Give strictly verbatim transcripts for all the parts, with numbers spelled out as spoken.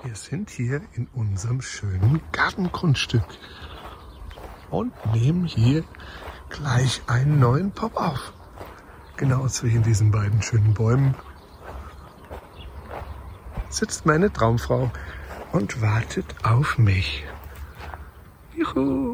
Wir sind hier in unserem schönen Gartengrundstück und nehmen hier gleich einen neuen Pop auf. Genau zwischen diesen beiden schönen Bäumen sitzt meine Traumfrau und wartet auf mich. Juhu!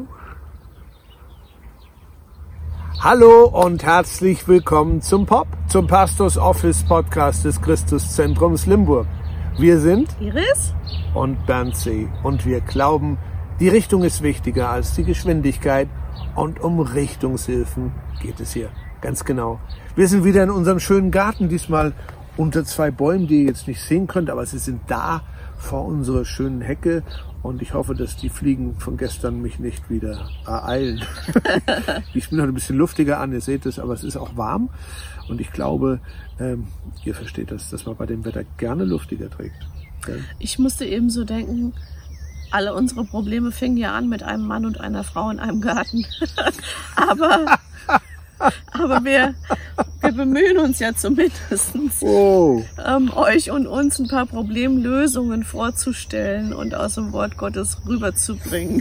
Hallo und herzlich willkommen zum Pop, zum Pastors Office Podcast des Christuszentrums Limburg. Wir sind Iris und Berndsee und wir glauben, die Richtung ist wichtiger als die Geschwindigkeit und um Richtungshilfen geht es hier. Ganz genau. Wir sind wieder in unserem schönen Garten, diesmal unter zwei Bäumen, die ihr jetzt nicht sehen könnt, aber sie sind da vor unserer schönen Hecke und ich hoffe, dass die Fliegen von gestern mich nicht wieder ereilen. Ich bin heute ein bisschen luftiger an, ihr seht es, aber es ist auch warm und ich glaube, ähm, ihr versteht das, dass man bei dem Wetter gerne luftiger trägt. Okay? Ich musste eben so denken, alle unsere Probleme fingen ja an mit einem Mann und einer Frau in einem Garten. aber aber wir, wir bemühen uns ja zumindest, oh. ähm, euch und uns ein paar Problemlösungen vorzustellen und aus dem Wort Gottes rüberzubringen.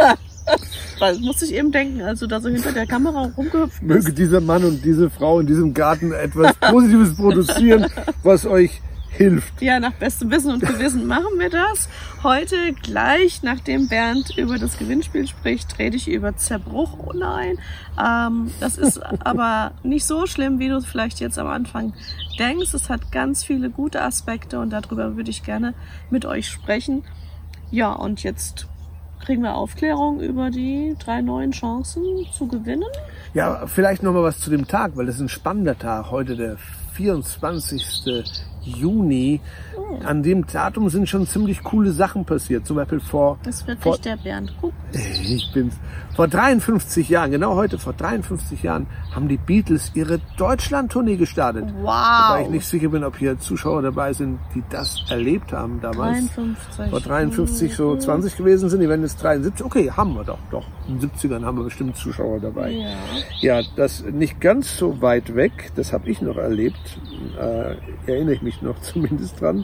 Das musste ich eben denken, als du da so hinter der Kamera rumgehüpft bist. Möge dieser Mann und diese Frau in diesem Garten etwas Positives produzieren, was euch hilft. Ja, nach bestem Wissen und Gewissen machen wir das. Heute gleich, nachdem Bernd über das Gewinnspiel spricht, rede ich über Zerbruch. Oh nein, ähm, das ist aber nicht so schlimm, wie du es vielleicht jetzt am Anfang denkst. Es hat ganz viele gute Aspekte und darüber würde ich gerne mit euch sprechen. Ja, und jetzt kriegen wir Aufklärung über die drei neuen Chancen zu gewinnen. Ja, vielleicht noch mal was zu dem Tag, weil das ist ein spannender Tag. Heute der vierundzwanzigste Juni. Oh. An dem Datum sind schon ziemlich coole Sachen passiert. Zum Beispiel vor... Das wird vor, nicht der Bernd. Guck. Ich bin's. Vor dreiundfünfzig Jahren, genau heute, vor dreiundfünfzig Jahren, haben die Beatles ihre Deutschland-Tournee gestartet. Wow. Wobei ich nicht sicher bin, ob hier Zuschauer dabei sind, die das erlebt haben damals. dreiundfünfzig. Vor dreiundfünfzig so zwanzig gewesen sind, die werden jetzt dreiundsiebzig. Okay, haben wir doch, doch. In den siebzigern haben wir bestimmt Zuschauer dabei. Ja, ja das nicht ganz so weit weg, das habe ich noch erlebt. Äh, erinnere ich mich noch zumindest dran.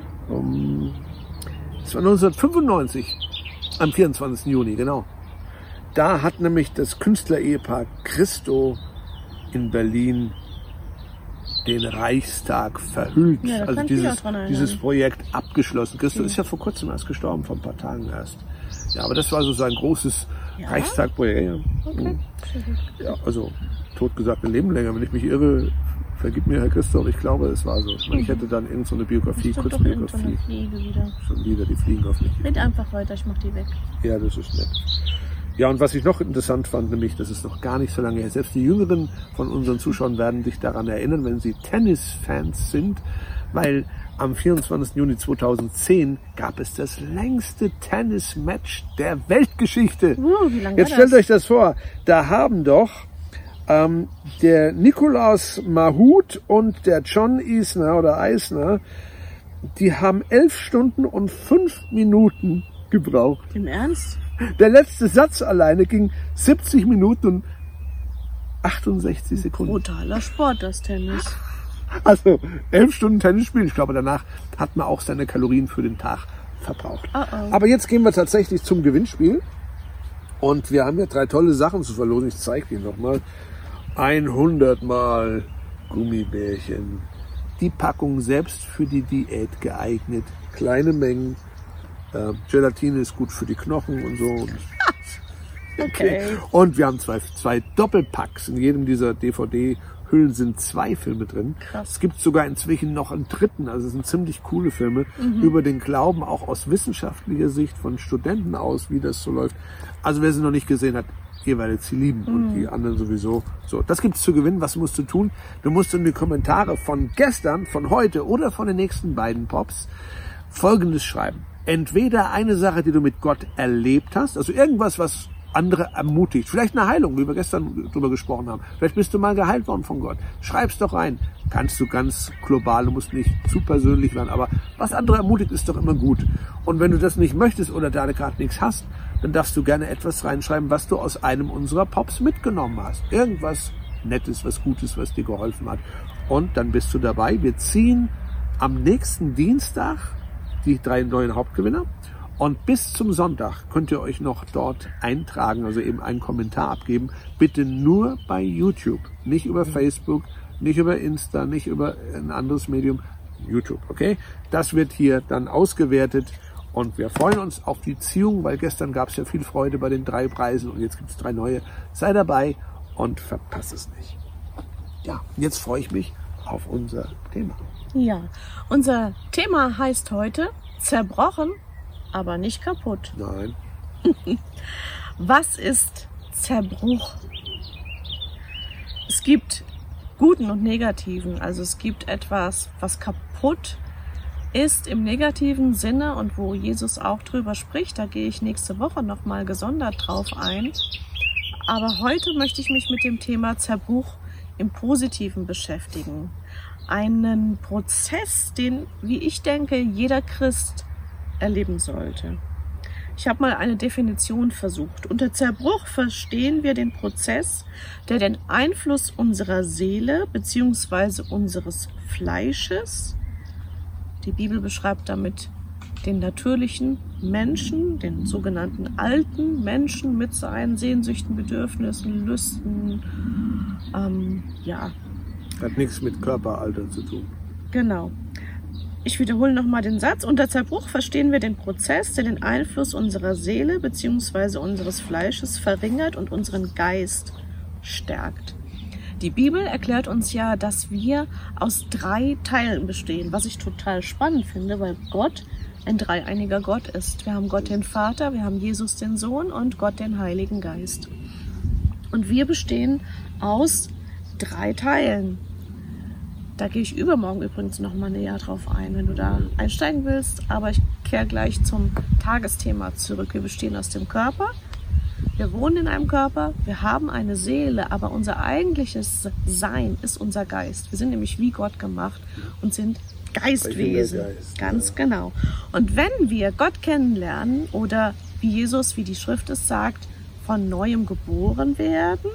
Um, das war neunzehnhundertfünfundneunzig, am vierundzwanzigsten Juni, genau. Da hat nämlich das Künstlerehepaar Christo in Berlin den Reichstag verhüllt. Ja, also dieses, dieses Projekt abgeschlossen. Christo okay. ist ja vor kurzem erst gestorben, vor ein paar Tagen erst. Ja, aber das war so sein großes ja? Reichstagprojekt. Ja. Okay. Ja, also totgesagt ein Leben länger, wenn ich mich irre. Vergib mir, Herr Christoph, ich glaube, es war so. Ich, meine, ich hätte dann irgend so eine Biografie, Kurzbiografie. Wieder. Schon wieder, die fliegen auf mich. Red einfach weiter, ich mach die weg. Ja, das ist nett. Ja, und was ich noch interessant fand, nämlich, das ist noch gar nicht so lange her. Selbst die Jüngeren von unseren Zuschauern werden sich daran erinnern, wenn sie Tennisfans sind, weil am vierundzwanzigsten Juni zweitausendzehn gab es das längste Tennismatch der Weltgeschichte. Uh, wie lange Jetzt stellt euch das vor, da haben doch Ähm, der Nikolaus Mahut und der John Isner oder Eisner, die haben elf Stunden und fünf Minuten gebraucht. Im Ernst? Der letzte Satz alleine ging siebzig Minuten und achtundsechzig Sekunden. Brutaler Sport, das Tennis. Also elf Stunden Tennis spielen. Ich glaube, danach hat man auch seine Kalorien für den Tag verbraucht. Oh oh. Aber jetzt gehen wir tatsächlich zum Gewinnspiel. Und wir haben ja drei tolle Sachen zu verlosen. Ich zeige die nochmal. hundert Mal Gummibärchen. Die Packung selbst für die Diät geeignet. Kleine Mengen. Äh, Gelatine ist gut für die Knochen und so. Okay. Und wir haben zwei, zwei Doppelpacks. In jedem dieser D V D-Hüllen sind zwei Filme drin. Krass. Es gibt sogar inzwischen noch einen dritten. Also es sind ziemlich coole Filme Mhm. über den Glauben, auch aus wissenschaftlicher Sicht von Studenten aus, wie das so läuft. Also wer sie noch nicht gesehen hat, ihr werdet sie lieben Mhm. und die anderen sowieso. So, das gibt's zu gewinnen. Was musst du tun? Du musst in die Kommentare von gestern, von heute oder von den nächsten beiden Pops Folgendes schreiben. Entweder eine Sache, die du mit Gott erlebt hast, also irgendwas, was andere ermutigt. Vielleicht eine Heilung, wie wir gestern drüber gesprochen haben. Vielleicht bist du mal geheilt worden von Gott. Schreib's doch rein. Kannst du ganz global, du musst nicht zu persönlich werden, aber was andere ermutigt, ist doch immer gut. Und wenn du das nicht möchtest oder da gerade nichts hast, dann darfst du gerne etwas reinschreiben, was du aus einem unserer Pops mitgenommen hast. Irgendwas Nettes, was Gutes, was dir geholfen hat. Und dann bist du dabei. Wir ziehen am nächsten Dienstag die drei neuen Hauptgewinner. Und bis zum Sonntag könnt ihr euch noch dort eintragen, also eben einen Kommentar abgeben. Bitte nur bei YouTube, nicht über Facebook, nicht über Insta, nicht über ein anderes Medium. YouTube, okay? Das wird hier dann ausgewertet und wir freuen uns auf die Ziehung, weil gestern gab es ja viel Freude bei den drei Preisen und jetzt gibt es drei neue. Sei dabei und verpasse es nicht. Ja, jetzt freue ich mich auf unser Thema. Ja, unser Thema heißt heute zerbrochen, aber nicht kaputt. Nein. Was ist Zerbruch? Es gibt guten und negativen. Also es gibt etwas, was kaputt ist im negativen Sinne und wo Jesus auch drüber spricht. Da gehe ich nächste Woche nochmal gesondert drauf ein. Aber heute möchte ich mich mit dem Thema Zerbruch im Positiven beschäftigen. Einen Prozess, den, wie ich denke, jeder Christ erleben sollte. Ich habe mal eine Definition versucht. Unter Zerbruch verstehen wir den Prozess, der den Einfluss unserer Seele bzw. unseres Fleisches, die Bibel beschreibt damit den natürlichen Menschen, den sogenannten alten Menschen mit seinen Sehnsüchten, Bedürfnissen, Lüsten, ähm, ja. Hat nichts mit Körperalter zu tun. Genau. Ich wiederhole nochmal den Satz. Unter Zerbruch verstehen wir den Prozess, der den Einfluss unserer Seele bzw. unseres Fleisches verringert und unseren Geist stärkt. Die Bibel erklärt uns ja, dass wir aus drei Teilen bestehen, was ich total spannend finde, weil Gott ein dreieiniger Gott ist. Wir haben Gott den Vater, wir haben Jesus den Sohn und Gott den Heiligen Geist. Und wir bestehen aus drei Teilen. Da gehe ich übermorgen übrigens noch mal näher drauf ein, wenn du da einsteigen willst. Aber ich kehre gleich zum Tagesthema zurück. Wir bestehen aus dem Körper. Wir wohnen in einem Körper. Wir haben eine Seele. Aber unser eigentliches Sein ist unser Geist. Wir sind nämlich wie Gott gemacht und sind Geistwesen. Geist, Ganz ja. genau. Und wenn wir Gott kennenlernen oder wie Jesus, wie die Schrift es sagt, von Neuem geboren werden,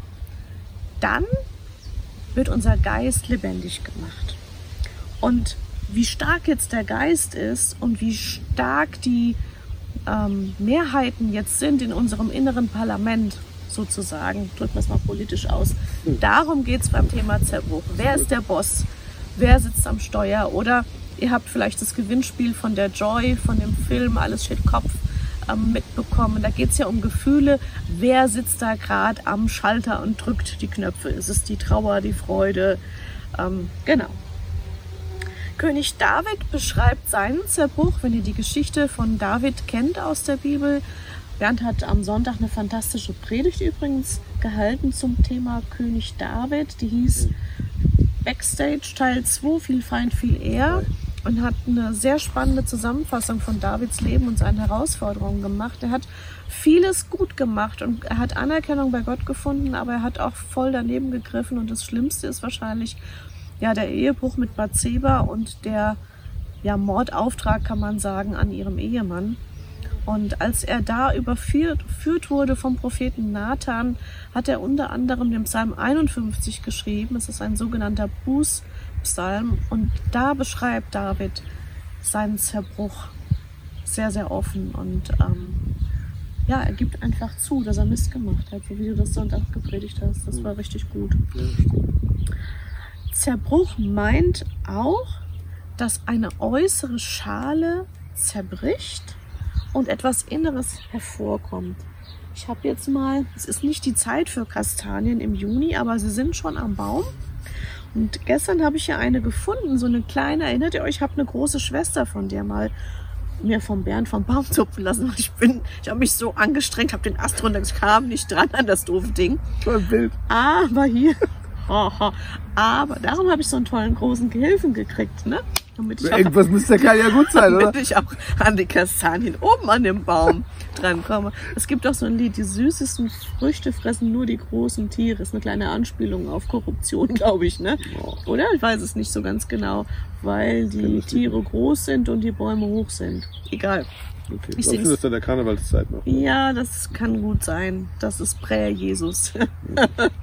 dann wird unser Geist lebendig gemacht. Und wie stark jetzt der Geist ist und wie stark die ähm, Mehrheiten jetzt sind in unserem inneren Parlament, sozusagen, drücken wir es mal politisch aus, darum geht es beim Thema Zerbruch. Wer ist der Boss? Wer sitzt am Steuer? Oder ihr habt vielleicht das Gewinnspiel von der Joy, von dem Film Alles steht Kopf, ähm, mitbekommen. Da geht es ja um Gefühle. Wer sitzt da gerade am Schalter und drückt die Knöpfe? Ist es die Trauer, die Freude? Ähm, genau. König David beschreibt seinen Zerbruch, wenn ihr die Geschichte von David kennt aus der Bibel. Bernd hat am Sonntag eine fantastische Predigt übrigens gehalten zum Thema König David. Die hieß Backstage Teil zwei, viel Feind, viel eher. Und hat eine sehr spannende Zusammenfassung von Davids Leben und seinen Herausforderungen gemacht. Er hat vieles gut gemacht und er hat Anerkennung bei Gott gefunden, aber er hat auch voll daneben gegriffen. Und das Schlimmste ist wahrscheinlich ja der Ehebruch mit Bathseba und der ja, Mordauftrag, kann man sagen, an ihrem Ehemann. Und als er da überführt wurde vom Propheten Nathan, hat er unter anderem den Psalm einundfünfzig geschrieben. Es ist ein sogenannter Bußpsalm. Und da beschreibt David seinen Zerbruch sehr, sehr offen. Und ähm, ja, er gibt einfach zu, dass er Mist gemacht hat, so wie du das Sonntag gepredigt hast. Das war richtig gut. Zerbruch meint auch, dass eine äußere Schale zerbricht und etwas Inneres hervorkommt. Ich habe jetzt mal, es ist nicht die Zeit für Kastanien im Juni, aber sie sind schon am Baum. Und gestern habe ich ja eine gefunden, so eine kleine, erinnert ihr euch, ich habe eine große Schwester von der mal mir vom Bernd vom Baum zupfen lassen. Ich bin, ich habe mich so angestrengt, habe den Ast runter, ich kam nicht dran an das doofe Ding. Voll wild. Aber hier, aber darum habe ich so einen tollen großen Gehilfen gekriegt, ne? Damit ich Irgendwas auch, muss ja ja gut sein, oder? damit ich auch an die Kastanien oben an dem Baum drankomme. Es gibt auch so ein Lied, die süßesten Früchte fressen nur die großen Tiere. Das ist eine kleine Anspielung auf Korruption, glaube ich, ne? Oder? Ich weiß es nicht so ganz genau, weil die Tiere groß sind und die Bäume hoch sind. Egal. Okay. Ich Ich glaube, das ist in der Karnevalszeit noch. Ja, das kann gut sein. Das ist Prä-Jesus.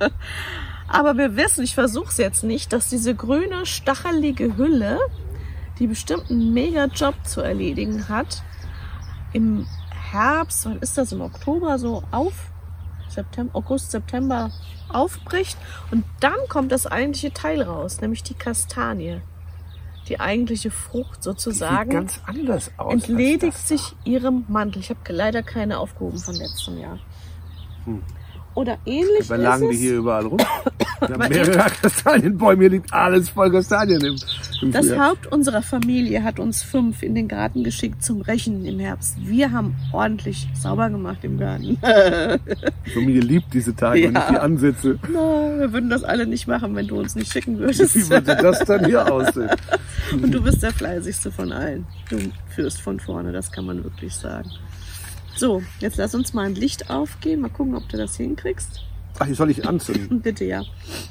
Aber wir wissen, ich versuche es jetzt nicht, dass diese grüne, stachelige Hülle die bestimmt einen mega Job zu erledigen hat, im Herbst, wann ist das, im Oktober so auf, September, August, September aufbricht und dann kommt das eigentliche Teil raus, nämlich die Kastanie. Die eigentliche Frucht sozusagen sieht ganz anders aus, entledigt als das sich ihrem Mantel. Ich habe leider keine aufgehoben von letztem Jahr. Hm. Oder ähnlich Da lagen ist die es. hier überall rum. Wir haben mehrere Kastanienbäume, hier liegt alles voll Kastanien im, im Das Frühjahr. Haupt unserer Familie hat uns fünf in den Garten geschickt zum Rechen im Herbst. Wir haben ordentlich sauber gemacht im Garten. Die Familie liebt diese Tage Ja. und nicht die Ansätze. Na, wir würden das alle nicht machen, wenn du uns nicht schicken würdest. Wie würde das dann hier aussehen? Und du bist der fleißigste von allen. Du führst von vorne, das kann man wirklich sagen. So, jetzt lass uns mal ein Licht aufgehen. Mal gucken, ob du das hinkriegst. Ach, hier soll ich anzünden? Bitte, ja.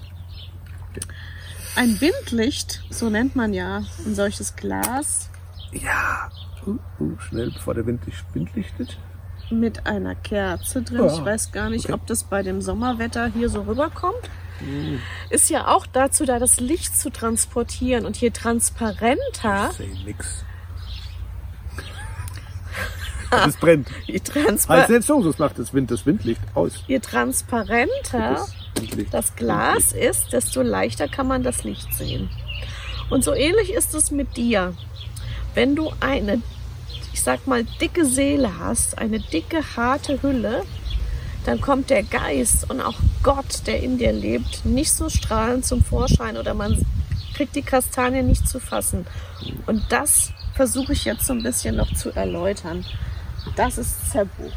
Ein Windlicht, so nennt man ja ein solches Glas Ja. Uh, uh, schnell, bevor der Wind dich windlichtet. mit einer Kerze drin. Ja. Ich weiß gar nicht, Okay. ob das bei dem Sommerwetter hier so rüberkommt. Ist ja auch dazu da, das Licht zu transportieren. Und je transparenter, Ich sehe nix. Es brennt. je, Halt Transpar selbst so, sonst macht das Wind das Windlicht aus. je transparenter Das Windlicht. das Glas ist, desto leichter kann man das Licht sehen. Und so ähnlich ist es mit dir. Wenn du eine, ich sag mal, dicke Seele hast, eine dicke, harte Hülle, dann kommt der Geist und auch Gott, der in dir lebt, nicht so strahlend zum Vorschein oder man kriegt die Kastanie nicht zu fassen. Und das versuche ich jetzt so ein bisschen noch zu erläutern. Das ist Zerbruch.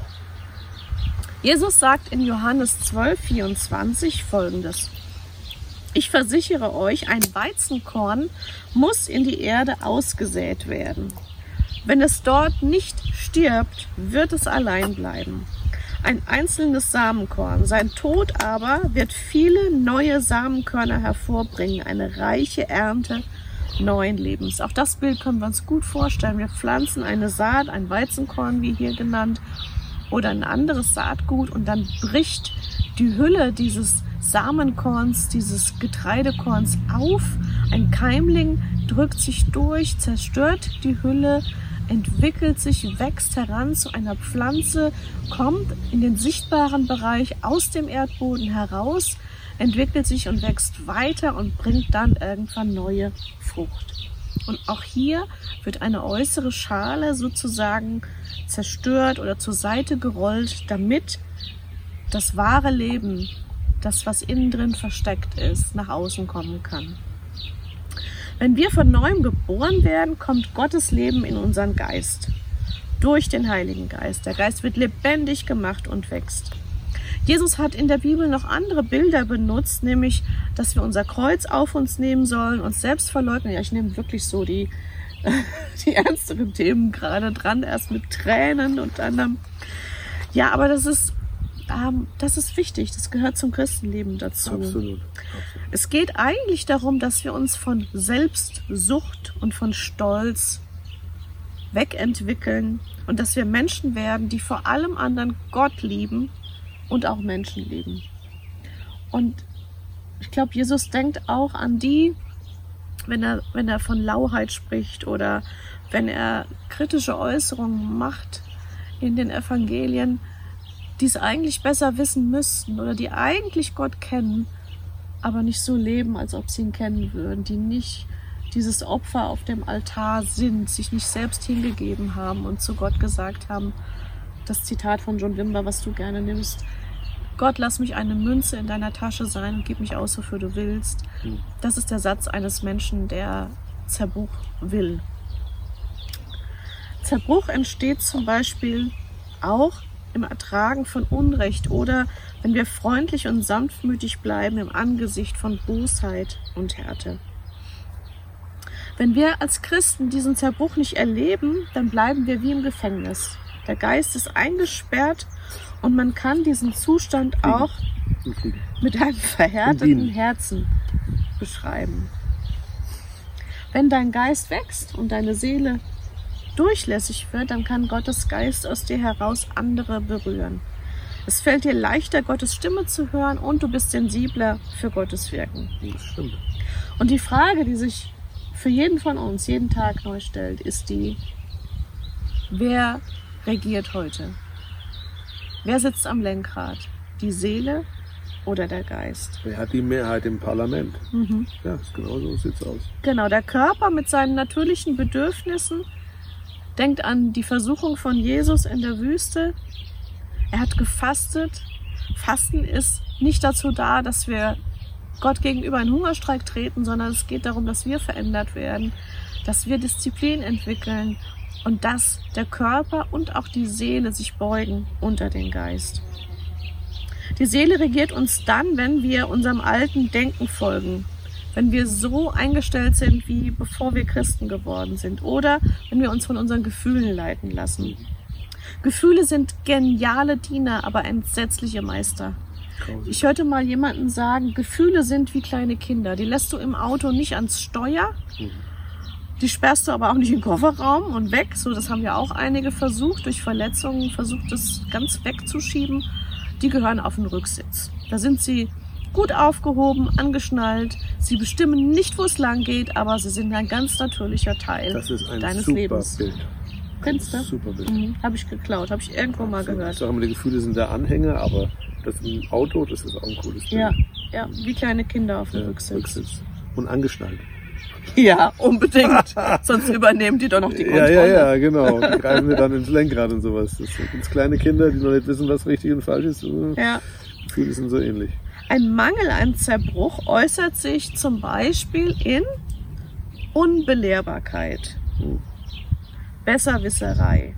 Jesus sagt in Johannes zwölf, vierundzwanzig Folgendes. Ich versichere euch, ein Weizenkorn muss in die Erde ausgesät werden. Wenn es dort nicht stirbt, wird es allein bleiben. Ein einzelnes Samenkorn. Sein Tod aber wird viele neue Samenkörner hervorbringen, eine reiche Ernte neuen Lebens. Auch das Bild können wir uns gut vorstellen. Wir pflanzen eine Saat, ein Weizenkorn, wie hier genannt, oder ein anderes Saatgut und dann bricht die Hülle dieses Samenkorns, dieses Getreidekorns auf. Ein Keimling drückt sich durch, zerstört die Hülle, entwickelt sich, wächst heran zu einer Pflanze, kommt in den sichtbaren Bereich aus dem Erdboden heraus, entwickelt sich und wächst weiter und bringt dann irgendwann neue Frucht. Und auch hier wird eine äußere Schale sozusagen zerstört oder zur Seite gerollt, damit das wahre Leben, das was innen drin versteckt ist, nach außen kommen kann. Wenn wir von neuem geboren werden, kommt Gottes Leben in unseren Geist. Durch den Heiligen Geist. Der Geist wird lebendig gemacht und wächst. Jesus hat in der Bibel noch andere Bilder benutzt, nämlich, dass wir unser Kreuz auf uns nehmen sollen, uns selbst verleugnen. Ja, ich nehme wirklich so die, die ernsteren Themen gerade dran, erst mit Tränen und dann, ja, aber das ist, ähm, das ist wichtig, das gehört zum Christenleben dazu. Absolut. Absolut. Es geht eigentlich darum, dass wir uns von Selbstsucht und von Stolz wegentwickeln und dass wir Menschen werden, die vor allem anderen Gott lieben und auch Menschen lieben. Und ich glaube, Jesus denkt auch an die, wenn er, wenn er von Lauheit spricht oder wenn er kritische Äußerungen macht in den Evangelien, die es eigentlich besser wissen müssten oder die eigentlich Gott kennen, aber nicht so leben, als ob sie ihn kennen würden, die nicht dieses Opfer auf dem Altar sind, sich nicht selbst hingegeben haben und zu Gott gesagt haben, das Zitat von John Wimber, was du gerne nimmst, Gott, lass mich eine Münze in deiner Tasche sein und gib mich aus, wofür du willst. Das ist der Satz eines Menschen, der Zerbruch will. Zerbruch entsteht zum Beispiel auch im Ertragen von Unrecht oder wenn wir freundlich und sanftmütig bleiben im Angesicht von Bosheit und Härte. Wenn wir als Christen diesen Zerbruch nicht erleben, dann bleiben wir wie im Gefängnis. Der Geist ist eingesperrt und man kann diesen Zustand auch mit einem verhärteten Herzen beschreiben. Wenn dein Geist wächst und deine Seele durchlässig wird, dann kann Gottes Geist aus dir heraus andere berühren. Es fällt dir leichter, Gottes Stimme zu hören und du bist sensibler für Gottes Wirken. Das stimmt. Und die Frage, die sich für jeden von uns jeden Tag neu stellt, ist die: Wer regiert heute? Wer sitzt am Lenkrad? Die Seele oder der Geist? Wer hat die Mehrheit im Parlament? Mhm. Ja, genau so sieht's aus. Genau, der Körper mit seinen natürlichen Bedürfnissen denkt an die Versuchung von Jesus in der Wüste. Er hat gefastet. Fasten ist nicht dazu da, dass wir Gott gegenüber einen Hungerstreik treten, sondern es geht darum, dass wir verändert werden, dass wir Disziplin entwickeln und dass der Körper und auch die Seele sich beugen unter den Geist. Die Seele regiert uns dann, wenn wir unserem alten Denken folgen, wenn wir so eingestellt sind, wie bevor wir Christen geworden sind, oder wenn wir uns von unseren Gefühlen leiten lassen. Gefühle sind geniale Diener, aber entsetzliche Meister. Ich hörte mal jemanden sagen, Gefühle sind wie kleine Kinder. Die lässt du im Auto nicht ans Steuer, die sperrst du aber auch nicht in den Kofferraum und weg. So, das haben ja auch einige versucht, durch Verletzungen versucht, das ganz wegzuschieben. Die gehören auf den Rücksitz. Da sind sie gut aufgehoben, angeschnallt. Sie bestimmen nicht, wo es lang geht, aber sie sind ein ganz natürlicher Teil Das ist ein deines super Lebens. Bild. Findest du? Super Bild. Mhm. Habe ich geklaut, habe ich irgendwo mal So, ich gehört. sage immer, die Gefühle sind der Anhänger, aber das ein Auto, das ist auch ein cooles Bild. Ja, ja, wie kleine Kinder auf dem Ja, Rücksitz. Rücksitz. Und angeschnallt. Ja, unbedingt. Sonst übernehmen die doch noch die Ja, Kontrolle. ja, ja, genau. Die greifen mir dann ins Lenkrad und sowas. Das sind ganz kleine Kinder, die noch nicht wissen, was richtig und falsch ist. Ja. Gefühle sind so ähnlich. Ein Mangel, ein Zerbruch äußert sich zum Beispiel in Unbelehrbarkeit, Hm. Besserwisserei,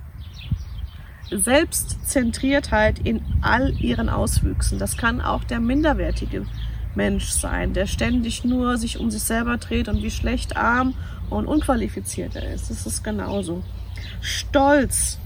Selbstzentriertheit in all ihren Auswüchsen. Das kann auch der minderwertige Mensch sein, der ständig nur sich um sich selber dreht und wie schlecht, arm und unqualifiziert er ist. Das ist genauso. Stolz,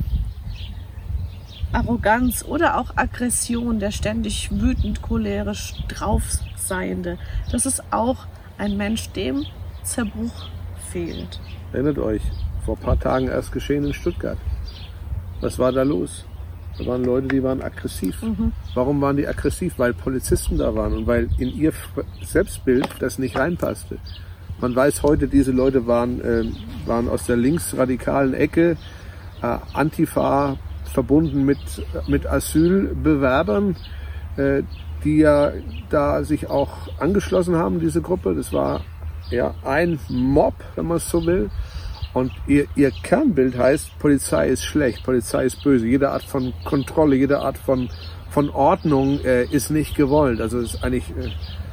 Arroganz oder auch Aggression, der ständig wütend, cholerisch draufseiende. Das ist auch ein Mensch, dem Zerbruch fehlt. Erinnert euch, vor ein paar Tagen erst geschehen in Stuttgart. Was war da los? Da waren Leute, die waren aggressiv. Mhm. Warum waren die aggressiv? Weil Polizisten da waren und weil in ihr Selbstbild das nicht reinpasste. Man weiß heute, diese Leute waren, äh, waren aus der linksradikalen Ecke, äh, Antifa, verbunden mit, mit Asylbewerbern, äh, die ja da sich auch angeschlossen haben, diese Gruppe. Das war ja ein Mob, wenn man es so will. Und ihr, ihr Kernbild heißt, Polizei ist schlecht, Polizei ist böse. Jede Art von Kontrolle, jede Art von, von Ordnung äh, ist nicht gewollt. Also es ist eigentlich äh,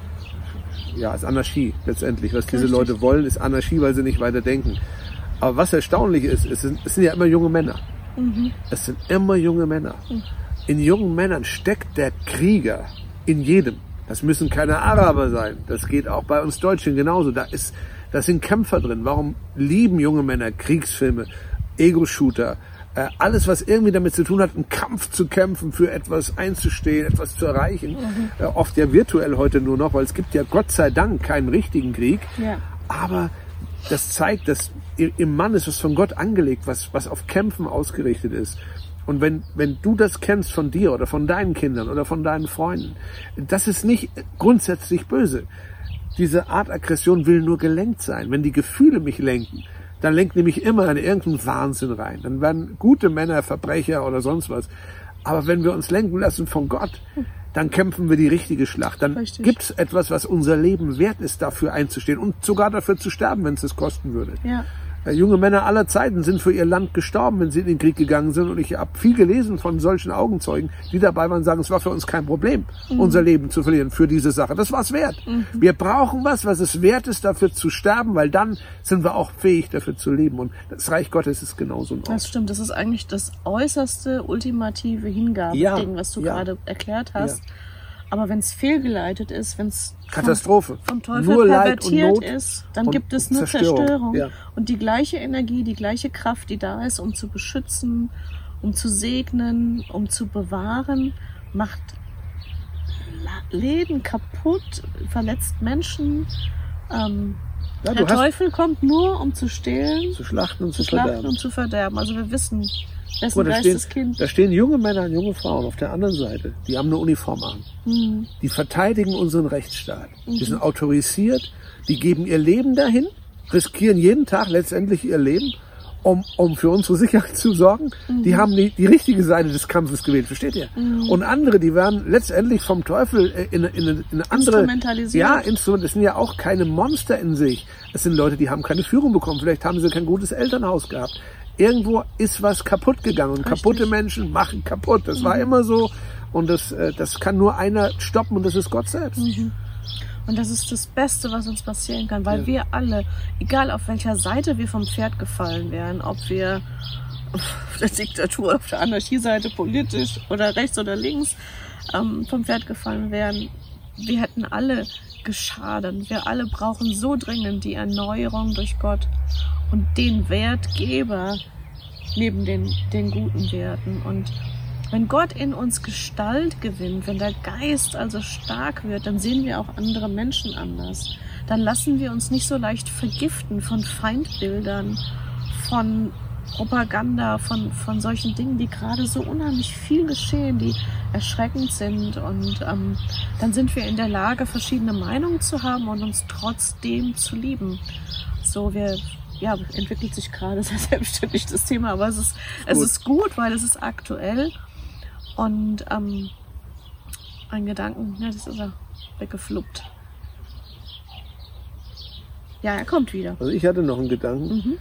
ja, ist Anarchie letztendlich. Was diese Richtig. Leute wollen, ist Anarchie, weil sie nicht weiter denken. Aber was erstaunlich ist, es sind, es sind ja immer junge Männer. Mhm. Es sind immer junge Männer. In jungen Männern steckt der Krieger in jedem. Das müssen keine Araber sein. Das geht auch bei uns Deutschen genauso. Da ist, da sind Kämpfer drin. Warum lieben junge Männer Kriegsfilme, Ego-Shooter, äh, alles, was irgendwie damit zu tun hat, einen Kampf zu kämpfen, für etwas einzustehen, etwas zu erreichen. Mhm. Äh, oft ja virtuell heute nur noch, weil es gibt ja Gott sei Dank keinen richtigen Krieg. Ja. Aber das zeigt, dass im Mann ist was von Gott angelegt, was, was auf Kämpfen ausgerichtet ist. Und wenn, wenn du das kennst von dir oder von deinen Kindern oder von deinen Freunden, das ist nicht grundsätzlich böse. Diese Art Aggression will nur gelenkt sein. Wenn die Gefühle mich lenken, dann lenkt nämlich immer in irgendeinen Wahnsinn rein. Dann werden gute Männer Verbrecher oder sonst was. Aber wenn wir uns lenken lassen von Gott, dann kämpfen wir die richtige Schlacht. Dann gibt es etwas, was unser Leben wert ist, dafür einzustehen und sogar dafür zu sterben, wenn es es kosten würde. Ja. Äh, junge Männer aller Zeiten sind für ihr Land gestorben, wenn sie in den Krieg gegangen sind. Und ich habe viel gelesen von solchen Augenzeugen, die dabei waren, sagen, es war für uns kein Problem, mhm. unser Leben zu verlieren für diese Sache. Das war es wert. Mhm. Wir brauchen was, was es wert ist, dafür zu sterben, weil dann sind wir auch fähig, dafür zu leben. Und das Reich Gottes ist genauso ein Ort. Das stimmt. Das ist eigentlich das äußerste, ultimative Hingabe-Ding, ja, was du ja. gerade erklärt hast. Ja. Aber wenn es fehlgeleitet ist, wenn es Katastrophe. vom Teufel nur Leid pervertiert und Not ist, dann und gibt es nur Zerstörung. Zerstörung. Ja. Und die gleiche Energie, die gleiche Kraft, die da ist, um zu beschützen, um zu segnen, um zu bewahren, macht Läden kaputt, verletzt Menschen. Ähm, Ja, der du hast- Teufel kommt nur, um zu stehlen, zu schlachten und zu zu, schlachten verderben. und zu verderben. Also wir wissen, wessen Guck mal, da, Geist stehen, das Kind. da stehen junge Männer und junge Frauen auf der anderen Seite. Die haben eine Uniform an. Hm. Die verteidigen unseren Rechtsstaat. Die sind autorisiert. Die geben ihr Leben dahin. riskieren jeden Tag letztendlich ihr Leben, um, um für unsere Sicherheit zu sorgen. Mhm. Die haben die, die richtige Seite des Kampfes gewählt, versteht ihr? Mhm. Und andere, die werden letztendlich vom Teufel in, in, in eine andere... Instrumentalisiert. Ja, Instrument. Das sind ja auch keine Monster in sich. Es sind Leute, die haben keine Führung bekommen. Vielleicht haben sie kein gutes Elternhaus gehabt. Irgendwo ist was kaputt gegangen. Und Richtig. Kaputte Menschen machen kaputt. Das mhm. war immer so. Und das, das kann nur einer stoppen, und das ist Gott selbst. Mhm. Und das ist das Beste, was uns passieren kann, weil ja. wir alle, egal auf welcher Seite wir vom Pferd gefallen wären, ob wir auf der Diktatur, auf der Anarchieseite politisch oder rechts oder links ähm, vom Pferd gefallen wären, wir hätten alle geschadet. Wir alle brauchen so dringend die Erneuerung durch Gott und den Wertgeber neben den, den guten Werten. Und wenn Gott in uns Gestalt gewinnt, wenn der Geist also stark wird, dann sehen wir auch andere Menschen anders. Dann lassen wir uns nicht so leicht vergiften von Feindbildern, von Propaganda, von, von solchen Dingen, die gerade so unheimlich viel geschehen, die erschreckend sind. Und ähm, dann sind wir in der Lage, verschiedene Meinungen zu haben und uns trotzdem zu lieben. So, wir, ja, entwickelt sich gerade sehr selbstständig das Thema, aber es ist, es ist gut, weil es ist aktuell. Und ähm, ein Gedanken, ja, das ist er weggefluppt. Ja, er kommt wieder. Also ich hatte noch einen Gedanken. Mhm.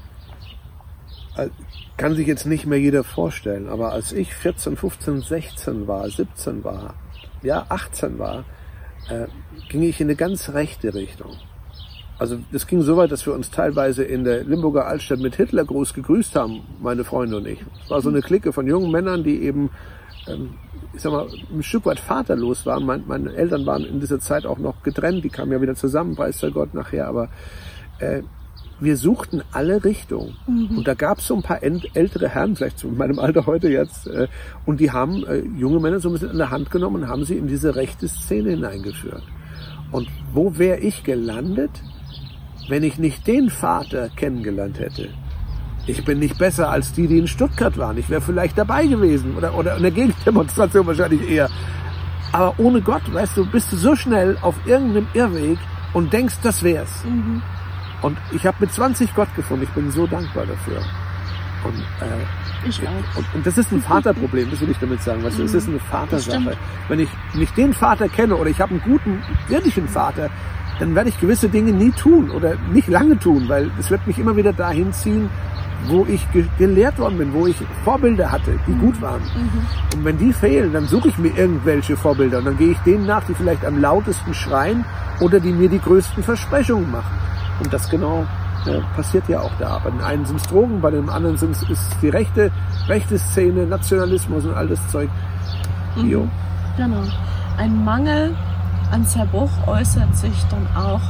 Kann sich jetzt nicht mehr jeder vorstellen, aber als ich vierzehn, fünfzehn, sechzehn war, siebzehn war, ja, achtzehn war, äh, ging ich in eine ganz rechte Richtung. Also das ging so weit, dass wir uns teilweise in der Limburger Altstadt mit Hitlergruß gegrüßt haben, meine Freunde und ich. Es war so eine Clique von jungen Männern, die eben, ähm, ich sag mal, ein Stück weit vaterlos waren. Mein, meine Eltern waren in dieser Zeit auch noch getrennt, die kamen ja wieder zusammen, weiß der Gott nachher, aber äh, wir suchten alle Richtungen. Mhm. Und da gab es so ein paar ältere Herren, vielleicht in meinem Alter heute jetzt, äh, und die haben äh, junge Männer so ein bisschen in der Hand genommen und haben sie in diese rechte Szene hineingeführt. Und wo wäre ich gelandet, wenn ich nicht den Vater kennengelernt hätte? Ich bin nicht besser als die, die in Stuttgart waren. Ich wäre vielleicht dabei gewesen oder, oder in der Gegendemonstration wahrscheinlich eher. Aber ohne Gott, weißt du, bist du so schnell auf irgendeinem Irrweg und denkst, das wär's. Mhm. Und ich habe mit zwanzig Gott gefunden. Ich bin so dankbar dafür. Und, äh, ich auch. Und, und das ist ein Vaterproblem, das will ich damit sagen. Weißt du, es ist eine Vatersache. Wenn ich nicht den Vater kenne oder ich habe einen guten, wirklichen Vater, dann werde ich gewisse Dinge nie tun oder nicht lange tun, weil es wird mich immer wieder dahin ziehen, wo ich ge- gelehrt worden bin, wo ich Vorbilder hatte, die gut waren. Mhm. Und wenn die fehlen, dann suche ich mir irgendwelche Vorbilder und dann gehe ich denen nach, die vielleicht am lautesten schreien oder die mir die größten Versprechungen machen. Und das genau äh, passiert ja auch da. Bei den einen sind es Drogen, bei dem anderen sind es, ist die rechte, rechte Szene, Nationalismus und all das Zeug. Mhm. Jo. Genau. Ein Mangel an Zerbruch äußert sich dann auch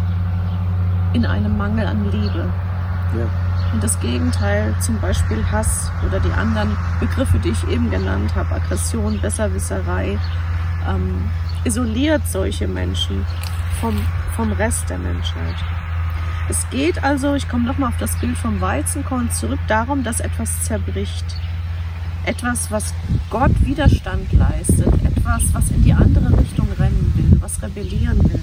in einem Mangel an Liebe. Ja. Und das Gegenteil, zum Beispiel Hass oder die anderen Begriffe, die ich eben genannt habe, Aggression, Besserwisserei, ähm, isoliert solche Menschen vom, vom Rest der Menschheit. Es geht also, ich komme nochmal auf das Bild vom Weizenkorn zurück, darum, dass etwas zerbricht. Etwas, was Gott Widerstand leistet. Etwas, was in die andere Richtung rennen will, was rebellieren will.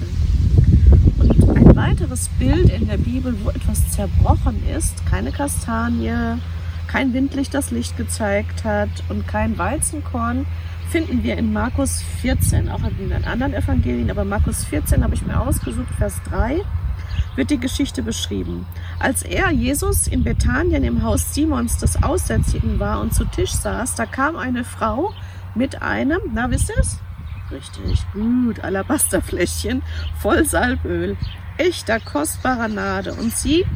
Und ein weiteres Bild in der Bibel, wo etwas zerbrochen ist, keine Kastanie, kein Windlicht das Licht gezeigt hat und kein Weizenkorn, finden wir in Markus vierzehn, auch in den anderen Evangelien, aber Markus vierzehn habe ich mir ausgesucht, Vers drei. Wird die Geschichte beschrieben. Als er, Jesus, in Bethanien im Haus Simons des Aussätzigen war und zu Tisch saß, da kam eine Frau mit einem, na wisst ihr es? Richtig gut, Alabasterfläschchen voll Salböl, echter kostbarer Nade. Und sie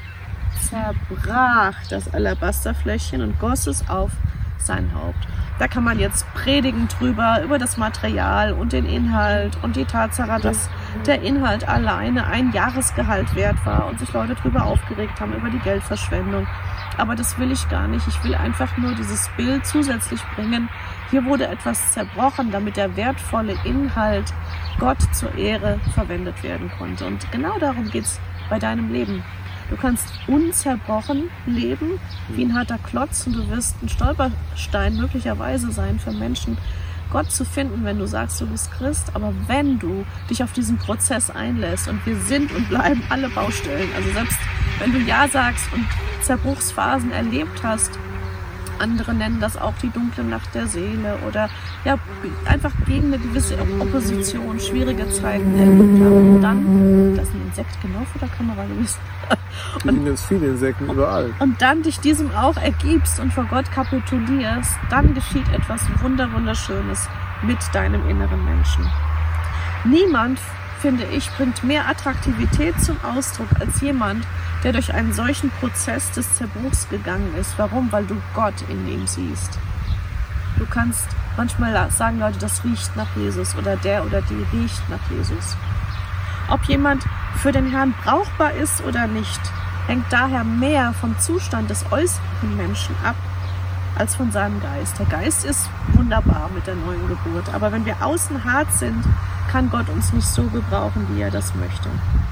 zerbrach das Alabasterfläschchen und goss es auf sein Haupt. Da kann man jetzt predigen drüber, über das Material und den Inhalt und die Tatsache, dass der Inhalt alleine ein Jahresgehalt wert war und sich Leute drüber aufgeregt haben, über die Geldverschwendung. Aber das will ich gar nicht. Ich will einfach nur dieses Bild zusätzlich bringen. Hier wurde etwas zerbrochen, damit der wertvolle Inhalt Gott zur Ehre verwendet werden konnte. Und genau darum geht's bei deinem Leben. Du kannst unzerbrochen leben, wie ein harter Klotz, und du wirst ein Stolperstein möglicherweise sein für Menschen, Gott zu finden, wenn du sagst, du bist Christ. Aber wenn du dich auf diesen Prozess einlässt, und wir sind und bleiben alle Baustellen, also selbst wenn du Ja sagst und Zerbruchsphasen erlebt hast. Andere nennen das auch die dunkle Nacht der Seele oder ja, einfach gegen eine gewisse Opposition, schwierige Zeiten erlebt haben. Und dann, das ist ein Insekt genau vor der Kamera gewesen. Die sind jetzt viele Insekten überall. Und dann dich diesem auch ergibst und vor Gott kapitulierst, dann geschieht etwas wunder wunderschönes mit deinem inneren Menschen. Niemand, finde ich, bringt mehr Attraktivität zum Ausdruck als jemand, der durch einen solchen Prozess des Zerbruchs gegangen ist. Warum? Weil du Gott in ihm siehst. Du kannst manchmal sagen, Leute, das riecht nach Jesus oder der oder die riecht nach Jesus. Ob jemand für den Herrn brauchbar ist oder nicht, hängt daher mehr vom Zustand des äußeren Menschen ab, als von seinem Geist. Der Geist ist wunderbar mit der neuen Geburt, aber wenn wir außen hart sind, kann Gott uns nicht so gebrauchen, wie er das möchte.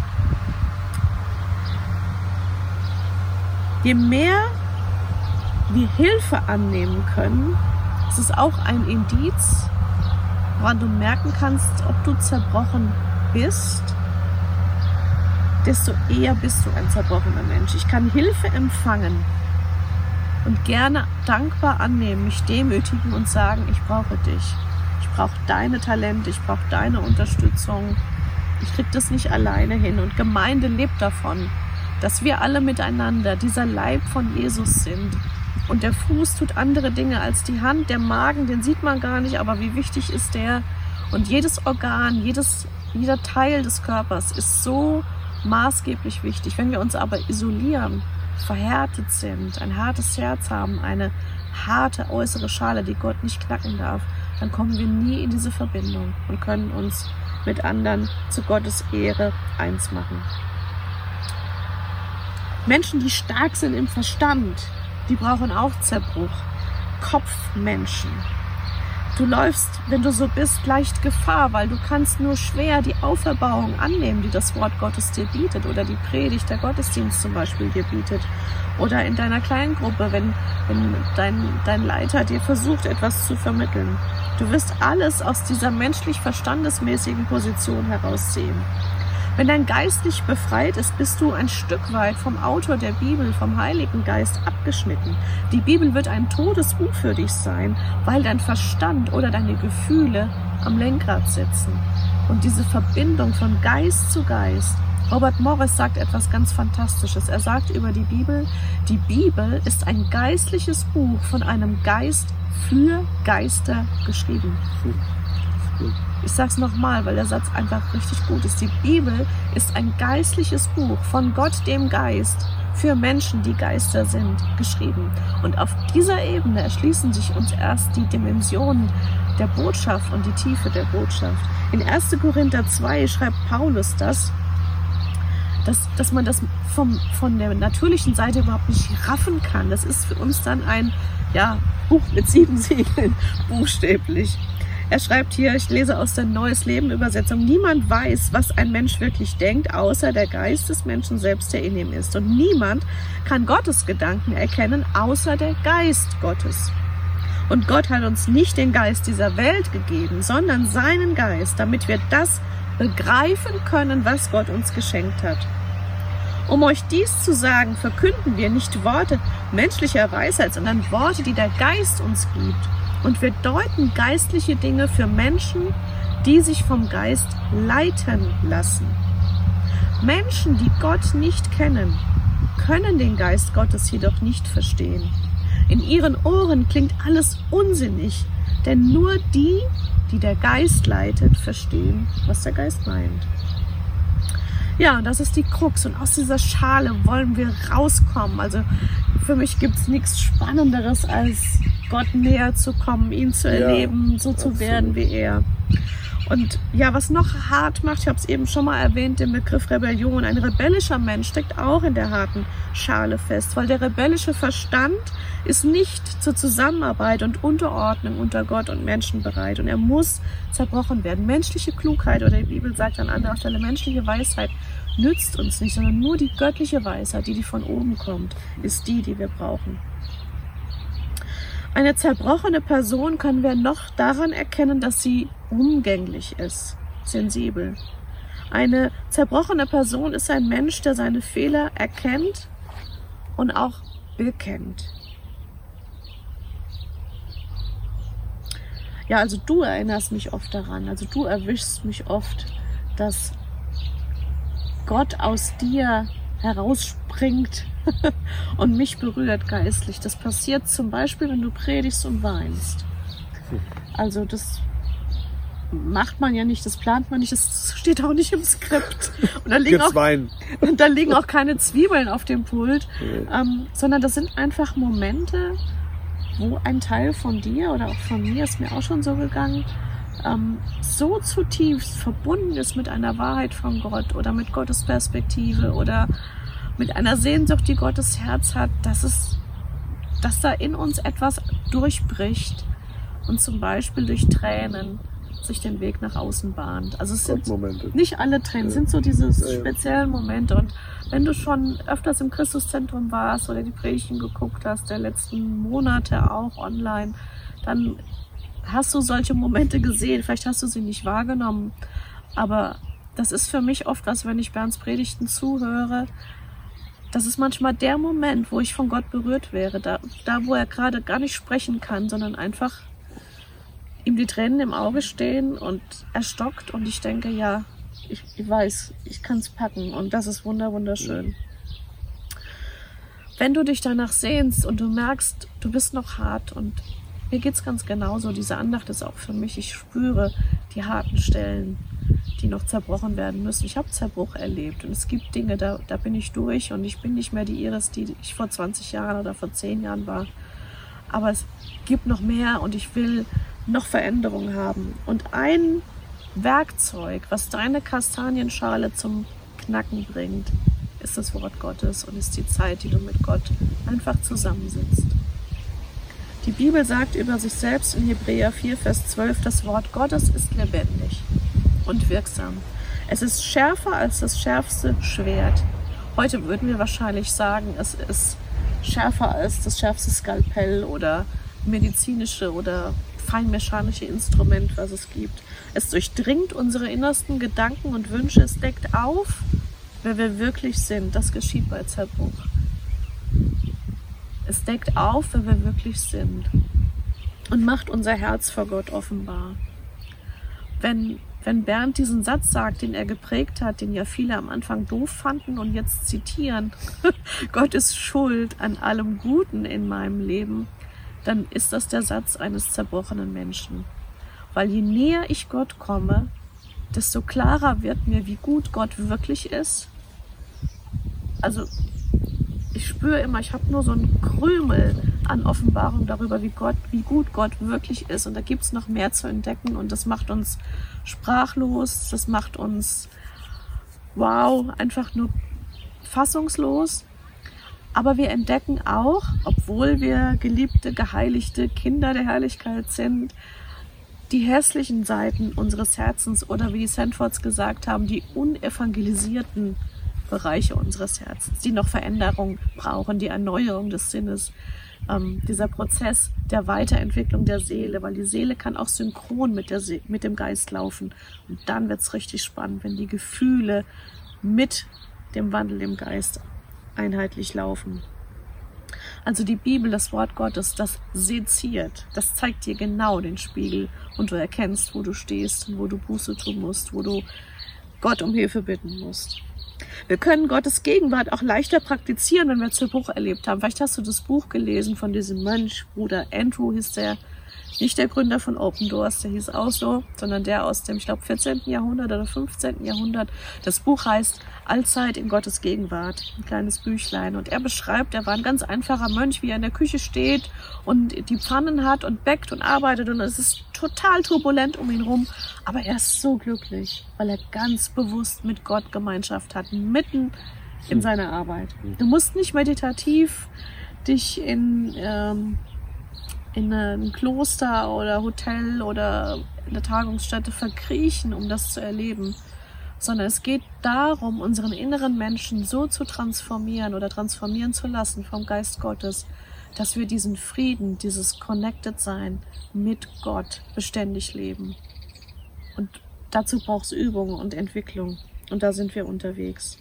Je mehr wir Hilfe annehmen können, ist es auch ein Indiz, woran du merken kannst, ob du zerbrochen bist, desto eher bist du ein zerbrochener Mensch. Ich kann Hilfe empfangen und gerne dankbar annehmen, mich demütigen und sagen, ich brauche dich. Ich brauche deine Talente, ich brauche deine Unterstützung. Ich kriege das nicht alleine hin. Und Gemeinde lebt davon, dass wir alle miteinander dieser Leib von Jesus sind. Und der Fuß tut andere Dinge als die Hand. Der Magen, den sieht man gar nicht, aber wie wichtig ist der? Und jedes Organ, jedes, jeder Teil des Körpers ist so maßgeblich wichtig. Wenn wir uns aber isolieren, verhärtet sind, ein hartes Herz haben, eine harte äußere Schale, die Gott nicht knacken darf, dann kommen wir nie in diese Verbindung und können uns mit anderen zu Gottes Ehre eins machen. Menschen, die stark sind im Verstand, die brauchen auch Zerbruch. Kopfmenschen. Du läufst, wenn du so bist, leicht Gefahr, weil du kannst nur schwer die Auferbauung annehmen, die das Wort Gottes dir bietet oder die Predigt, der Gottesdienst zum Beispiel dir bietet. Oder in deiner Kleingruppe, wenn, wenn dein, dein Leiter dir versucht, etwas zu vermitteln. Du wirst alles aus dieser menschlich-verstandesmäßigen Position heraussehen. Wenn dein Geist nicht befreit ist, bist du ein Stück weit vom Autor der Bibel, vom Heiligen Geist abgeschnitten. Die Bibel wird ein Todesbuch für dich sein, weil dein Verstand oder deine Gefühle am Lenkrad sitzen. Und diese Verbindung von Geist zu Geist. Robert Morris sagt etwas ganz Fantastisches. Er sagt über die Bibel, die Bibel ist ein geistliches Buch von einem Geist für Geister geschrieben. Ich sage es nochmal, weil der Satz einfach richtig gut ist. Die Bibel ist ein geistliches Buch von Gott, dem Geist, für Menschen, die Geister sind, geschrieben. Und auf dieser Ebene erschließen sich uns erst die Dimensionen der Botschaft und die Tiefe der Botschaft. In erster Korinther zwei schreibt Paulus das, dass, dass man das vom, von der natürlichen Seite überhaupt nicht raffen kann. Das ist für uns dann ein ja, Buch mit sieben Siegeln, buchstäblich. Er schreibt hier, ich lese aus der Neues Leben Übersetzung, niemand weiß, was ein Mensch wirklich denkt, außer der Geist des Menschen selbst, der in ihm ist. Und niemand kann Gottes Gedanken erkennen, außer der Geist Gottes. Und Gott hat uns nicht den Geist dieser Welt gegeben, sondern seinen Geist, damit wir das begreifen können, was Gott uns geschenkt hat. Um euch dies zu sagen, verkünden wir nicht Worte menschlicher Weisheit, sondern Worte, die der Geist uns gibt. Und wir deuten geistliche Dinge für Menschen, die sich vom Geist leiten lassen. Menschen, die Gott nicht kennen, können den Geist Gottes jedoch nicht verstehen. In ihren Ohren klingt alles unsinnig, denn nur die, die der Geist leitet, verstehen, was der Geist meint. Ja, das ist die Krux und aus dieser Schale wollen wir rauskommen. Also für mich gibt es nichts Spannenderes, als Gott näher zu kommen, ihn zu erleben, ja, so zu absolut. werden wie er. Und ja, was noch hart macht, ich habe es eben schon mal erwähnt, den Begriff Rebellion. Ein rebellischer Mensch steckt auch in der harten Schale fest, weil der rebellische Verstand ist nicht zur Zusammenarbeit und Unterordnung unter Gott und Menschen bereit. Und er muss zerbrochen werden. Menschliche Klugheit, oder die Bibel sagt an anderer Stelle, menschliche Weisheit nützt uns nicht, sondern nur die göttliche Weisheit, die, die von oben kommt, ist die, die wir brauchen. Eine zerbrochene Person können wir noch daran erkennen, dass sie umgänglich ist, sensibel. Eine zerbrochene Person ist ein Mensch, der seine Fehler erkennt und auch bekennt. Ja, also du erinnerst mich oft daran, also du erwischst mich oft, dass Gott aus dir herausspringt und mich berührt geistlich. Das passiert zum Beispiel, wenn du predigst und weinst. Also das macht man ja nicht, das plant man nicht, das steht auch nicht im Skript. Und da liegen, auch, und da liegen auch keine Zwiebeln auf dem Pult, ja. ähm, sondern das sind einfach Momente, wo ein Teil von dir oder auch von mir, ist mir auch schon so gegangen, ähm, so zutiefst verbunden ist mit einer Wahrheit von Gott oder mit Gottes Perspektive oder mit einer Sehnsucht, die Gottes Herz hat, dass es, dass da in uns etwas durchbricht und zum Beispiel durch Tränen sich den Weg nach außen bahnt. Also es sind nicht alle Tränen, es sind so diese speziellen Momente. Und wenn du schon öfters im Christuszentrum warst oder die Predigten geguckt hast, der letzten Monate auch online, dann hast du solche Momente gesehen. Vielleicht hast du sie nicht wahrgenommen, aber das ist für mich oft was, wenn ich Bernds Predigten zuhöre, das ist manchmal der Moment, wo ich von Gott berührt wäre, da, da wo er gerade gar nicht sprechen kann, sondern einfach ihm die Tränen im Auge stehen und er stockt und ich denke, ja, ich, ich weiß, ich kann es packen und das ist wunder wunderschön. Wenn du dich danach sehnst und du merkst, du bist noch hart und mir geht's ganz genauso, diese Andacht ist auch für mich, ich spüre die harten Stellen, die noch zerbrochen werden müssen. Ich habe Zerbruch erlebt und es gibt Dinge, da, da bin ich durch und ich bin nicht mehr die Iris, die ich vor zwanzig Jahren oder vor zehn Jahren war. Aber es gibt noch mehr und ich will noch Veränderung haben. Und ein Werkzeug, was deine Kastanienschale zum Knacken bringt, ist das Wort Gottes und ist die Zeit, die du mit Gott einfach zusammensitzt. Die Bibel sagt über sich selbst in Hebräer vier, Vers zwölf, das Wort Gottes ist lebendig und wirksam. Es ist schärfer als das schärfste Schwert. Heute würden wir wahrscheinlich sagen, es ist schärfer als das schärfste Skalpell oder medizinische oder feinmechanische Instrument, was es gibt. Es durchdringt unsere innersten Gedanken und Wünsche. Es deckt auf, wer wir wirklich sind. Das geschieht bei Zerbruch. Es deckt auf, wer wir wirklich sind und macht unser Herz vor Gott offenbar. Wenn, wenn Bernd diesen Satz sagt, den er geprägt hat, den ja viele am Anfang doof fanden und jetzt zitieren, Gott ist schuld an allem Guten in meinem Leben, dann ist das der Satz eines zerbrochenen Menschen. Weil je näher ich Gott komme, desto klarer wird mir, wie gut Gott wirklich ist. Also ich spüre immer, ich habe nur so einen Krümel an Offenbarung darüber, wie Gott, wie gut Gott wirklich ist. Und da gibt es noch mehr zu entdecken und das macht uns sprachlos, das macht uns, wow, einfach nur fassungslos. Aber wir entdecken auch, obwohl wir geliebte, geheiligte Kinder der Herrlichkeit sind, die hässlichen Seiten unseres Herzens oder wie die Sandfords gesagt haben, die unevangelisierten Bereiche unseres Herzens, die noch Veränderung brauchen, die Erneuerung des Sinnes, ähm, dieser Prozess der Weiterentwicklung der Seele, weil die Seele kann auch synchron mit, der See- mit dem Geist laufen. Und dann wird's richtig spannend, wenn die Gefühle mit dem Wandel im Geist einheitlich laufen. Also die Bibel, das Wort Gottes, das seziert, das zeigt dir genau den Spiegel und du erkennst, wo du stehst und wo du Buße tun musst, wo du Gott um Hilfe bitten musst. Wir können Gottes Gegenwart auch leichter praktizieren, wenn wir Zerbruch erlebt haben. Vielleicht hast du das Buch gelesen von diesem Mönch, Bruder Andrew hieß der, nicht der Gründer von Open Doors, der hieß auch so, sondern der aus dem, ich glaube, vierzehnten Jahrhundert oder fünfzehnten Jahrhundert. Das Buch heißt Allzeit in Gottes Gegenwart, ein kleines Büchlein. Und er beschreibt, er war ein ganz einfacher Mönch, wie er in der Küche steht und die Pfannen hat und bäckt und arbeitet und es ist total turbulent um ihn rum. Aber er ist so glücklich, weil er ganz bewusst mit Gott Gemeinschaft hat, mitten in seiner Arbeit. Du musst nicht meditativ dich in... Ähm, in ein Kloster oder Hotel oder eine Tagungsstätte verkriechen, um das zu erleben, sondern es geht darum, unseren inneren Menschen so zu transformieren oder transformieren zu lassen vom Geist Gottes, dass wir diesen Frieden, dieses Connected-Sein mit Gott beständig leben. Und dazu braucht es Übung und Entwicklung. Und da sind wir unterwegs.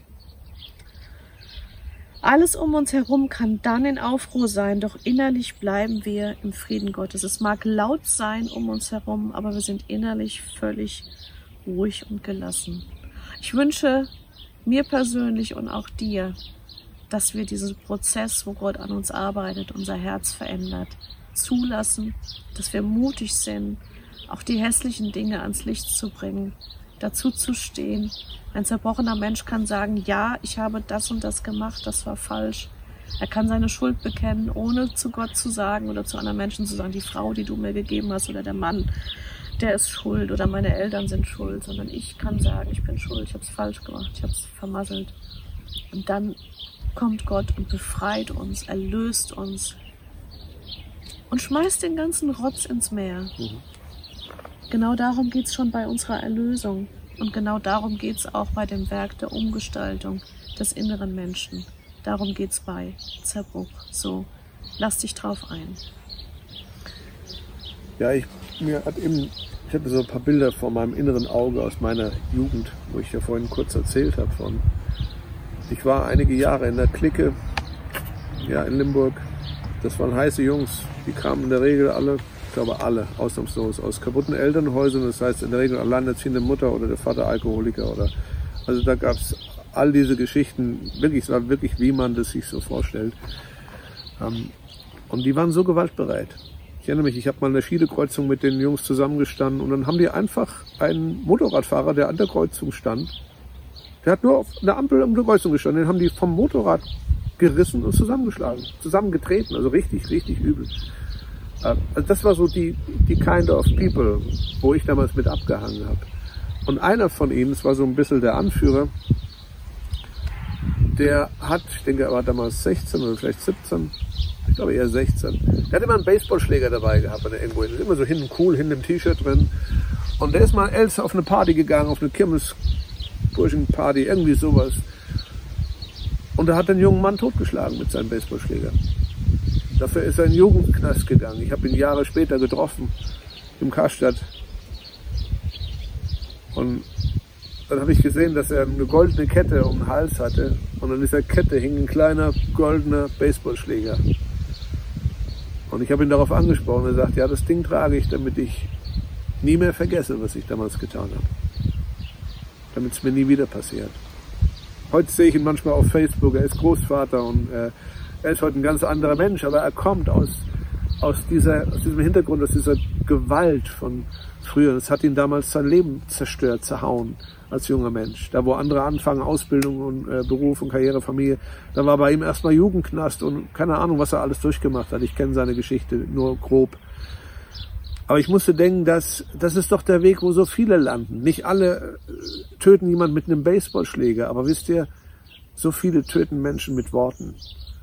Alles um uns herum kann dann in Aufruhr sein, doch innerlich bleiben wir im Frieden Gottes. Es mag laut sein um uns herum, aber wir sind innerlich völlig ruhig und gelassen. Ich wünsche mir persönlich und auch dir, dass wir diesen Prozess, wo Gott an uns arbeitet, unser Herz verändert, zulassen, dass wir mutig sind, auch die hässlichen Dinge ans Licht zu bringen, dazu zu stehen. Ein zerbrochener Mensch kann sagen, ja, ich habe das und das gemacht, das war falsch. Er kann seine Schuld bekennen, ohne zu Gott zu sagen oder zu anderen Menschen zu sagen, die Frau, die du mir gegeben hast, oder der Mann, der ist schuld, oder meine Eltern sind schuld, sondern ich kann sagen, ich bin schuld, ich habe es falsch gemacht, ich habe es vermasselt. Und dann kommt Gott und befreit uns, erlöst uns und schmeißt den ganzen Rotz ins Meer. Mhm. Genau darum geht es schon bei unserer Erlösung. Und genau darum geht es auch bei dem Werk der Umgestaltung des inneren Menschen. Darum geht es bei Zerbruch. So, lass dich drauf ein. Ja, ich, mir hat eben, ich hatte so ein paar Bilder vor meinem inneren Auge aus meiner Jugend, wo ich ja vorhin kurz erzählt habe von. Ich war einige Jahre in der Clique, ja, in Limburg. Das waren heiße Jungs, die kamen in der Regel alle, ich glaube alle, ausnahmslos, aus kaputten Elternhäusern. Das heißt in der Regel alleinerziehende Mutter oder der Vater Alkoholiker. Oder, also da gab es all diese Geschichten, wirklich, es war wirklich, wie man das sich so vorstellt. Und die waren so gewaltbereit. Ich erinnere mich, ich habe mal in der Schiedekreuzung mit den Jungs zusammengestanden und dann haben die einfach einen Motorradfahrer, der an der Kreuzung stand, der hat nur auf einer Ampel um die Kreuzung gestanden, den haben die vom Motorrad gerissen und zusammengeschlagen, zusammengetreten, also richtig, richtig übel. Also das war so die, die kind of people, wo ich damals mit abgehangen habe. Und einer von ihnen, das war so ein bisschen der Anführer, der hat, ich denke, er war damals sechzehn oder vielleicht siebzehn, ich glaube eher sechzehn. Der hat immer einen Baseballschläger dabei gehabt, wenn er irgendwo hin ist. Immer so hinten cool, hinten im T-Shirt drin. Und der ist mal else auf eine Party gegangen, auf eine Kirmes-Burschenparty, irgendwie sowas. Und er hat den jungen Mann totgeschlagen mit seinem Baseballschläger. Dafür ist er in den Jugendknast gegangen. Ich habe ihn Jahre später getroffen, im Karstadt. Und dann habe ich gesehen, dass er eine goldene Kette um den Hals hatte. Und an dieser Kette hing ein kleiner goldener Baseballschläger. Und ich habe ihn darauf angesprochen. Er sagt, ja, das Ding trage ich, damit ich nie mehr vergesse, was ich damals getan habe. Damit es mir nie wieder passiert. Heute sehe ich ihn manchmal auf Facebook. Er ist Großvater und äh, er ist heute ein ganz anderer Mensch. Aber er kommt aus, aus, dieser, aus diesem Hintergrund, aus dieser Gewalt von früher. Das hat ihn damals sein Leben zerstört, zerhauen als junger Mensch. Da, wo andere anfangen, Ausbildung und äh, Beruf und Karriere, Familie, da war bei ihm erstmal Jugendknast und keine Ahnung, was er alles durchgemacht hat. Ich kenne seine Geschichte nur grob. Aber ich musste denken, dass das ist doch der Weg, wo so viele landen. Nicht alle äh, töten jemanden mit einem Baseballschläger, aber wisst ihr, so viele töten Menschen mit Worten,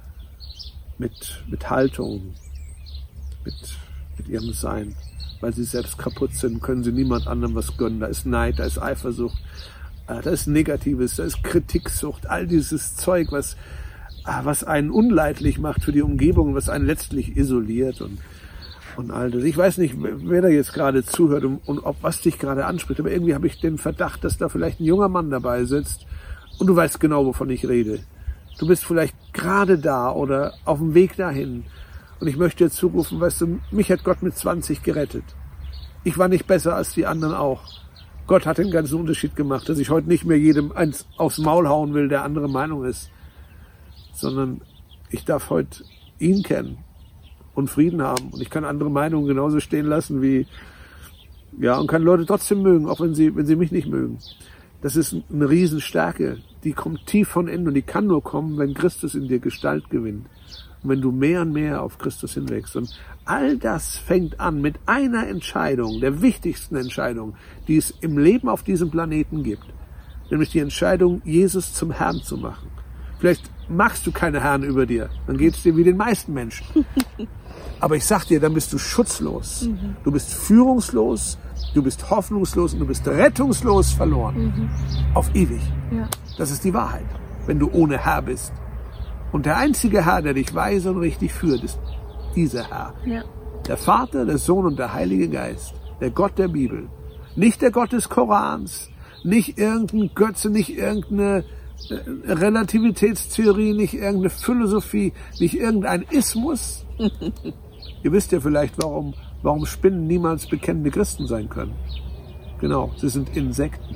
mit, mit Haltung, mit, mit ihrem Sein. Weil sie selbst kaputt sind, können sie niemand anderem was gönnen. Da ist Neid, da ist Eifersucht, da ist Negatives, da ist Kritiksucht, all dieses Zeug, was, was einen unleidlich macht für die Umgebung, was einen letztlich isoliert und, und all das. Ich weiß nicht, wer da jetzt gerade zuhört und, und ob was dich gerade anspricht, aber irgendwie habe ich den Verdacht, dass da vielleicht ein junger Mann dabei sitzt und du weißt genau, wovon ich rede. Du bist vielleicht gerade da oder auf dem Weg dahin. Und ich möchte dir zurufen, weißt du, mich hat Gott mit zwanzig gerettet. Ich war nicht besser als die anderen auch. Gott hat den ganzen Unterschied gemacht, dass ich heute nicht mehr jedem eins aufs Maul hauen will, der andere Meinung ist. Sondern ich darf heute ihn kennen und Frieden haben. Und ich kann andere Meinungen genauso stehen lassen wie, ja, und kann Leute trotzdem mögen, auch wenn sie, wenn sie mich nicht mögen. Das ist eine Riesenstärke. Die kommt tief von innen und die kann nur kommen, wenn Christus in dir Gestalt gewinnt. Und wenn du mehr und mehr auf Christus hinwächst. Und all das fängt an mit einer Entscheidung, der wichtigsten Entscheidung, die es im Leben auf diesem Planeten gibt. Nämlich die Entscheidung, Jesus zum Herrn zu machen. Vielleicht machst du keine Herrn über dir, dann geht es dir wie den meisten Menschen. Aber ich sag dir, dann bist du schutzlos. Mhm. Du bist führungslos, du bist hoffnungslos und du bist rettungslos verloren. Mhm. Auf ewig. Ja. Das ist die Wahrheit, wenn du ohne Herr bist. Und der einzige Herr, der dich weise und richtig führt, ist dieser Herr. Ja. Der Vater, der Sohn und der Heilige Geist. Der Gott der Bibel. Nicht der Gott des Korans, nicht irgendein Götze, nicht irgendeine äh, Relativitätstheorie, nicht irgendeine Philosophie, nicht irgendein Ismus. Ihr wisst ja vielleicht, warum, warum Spinnen niemals bekennende Christen sein können. Genau, sie sind Insekten.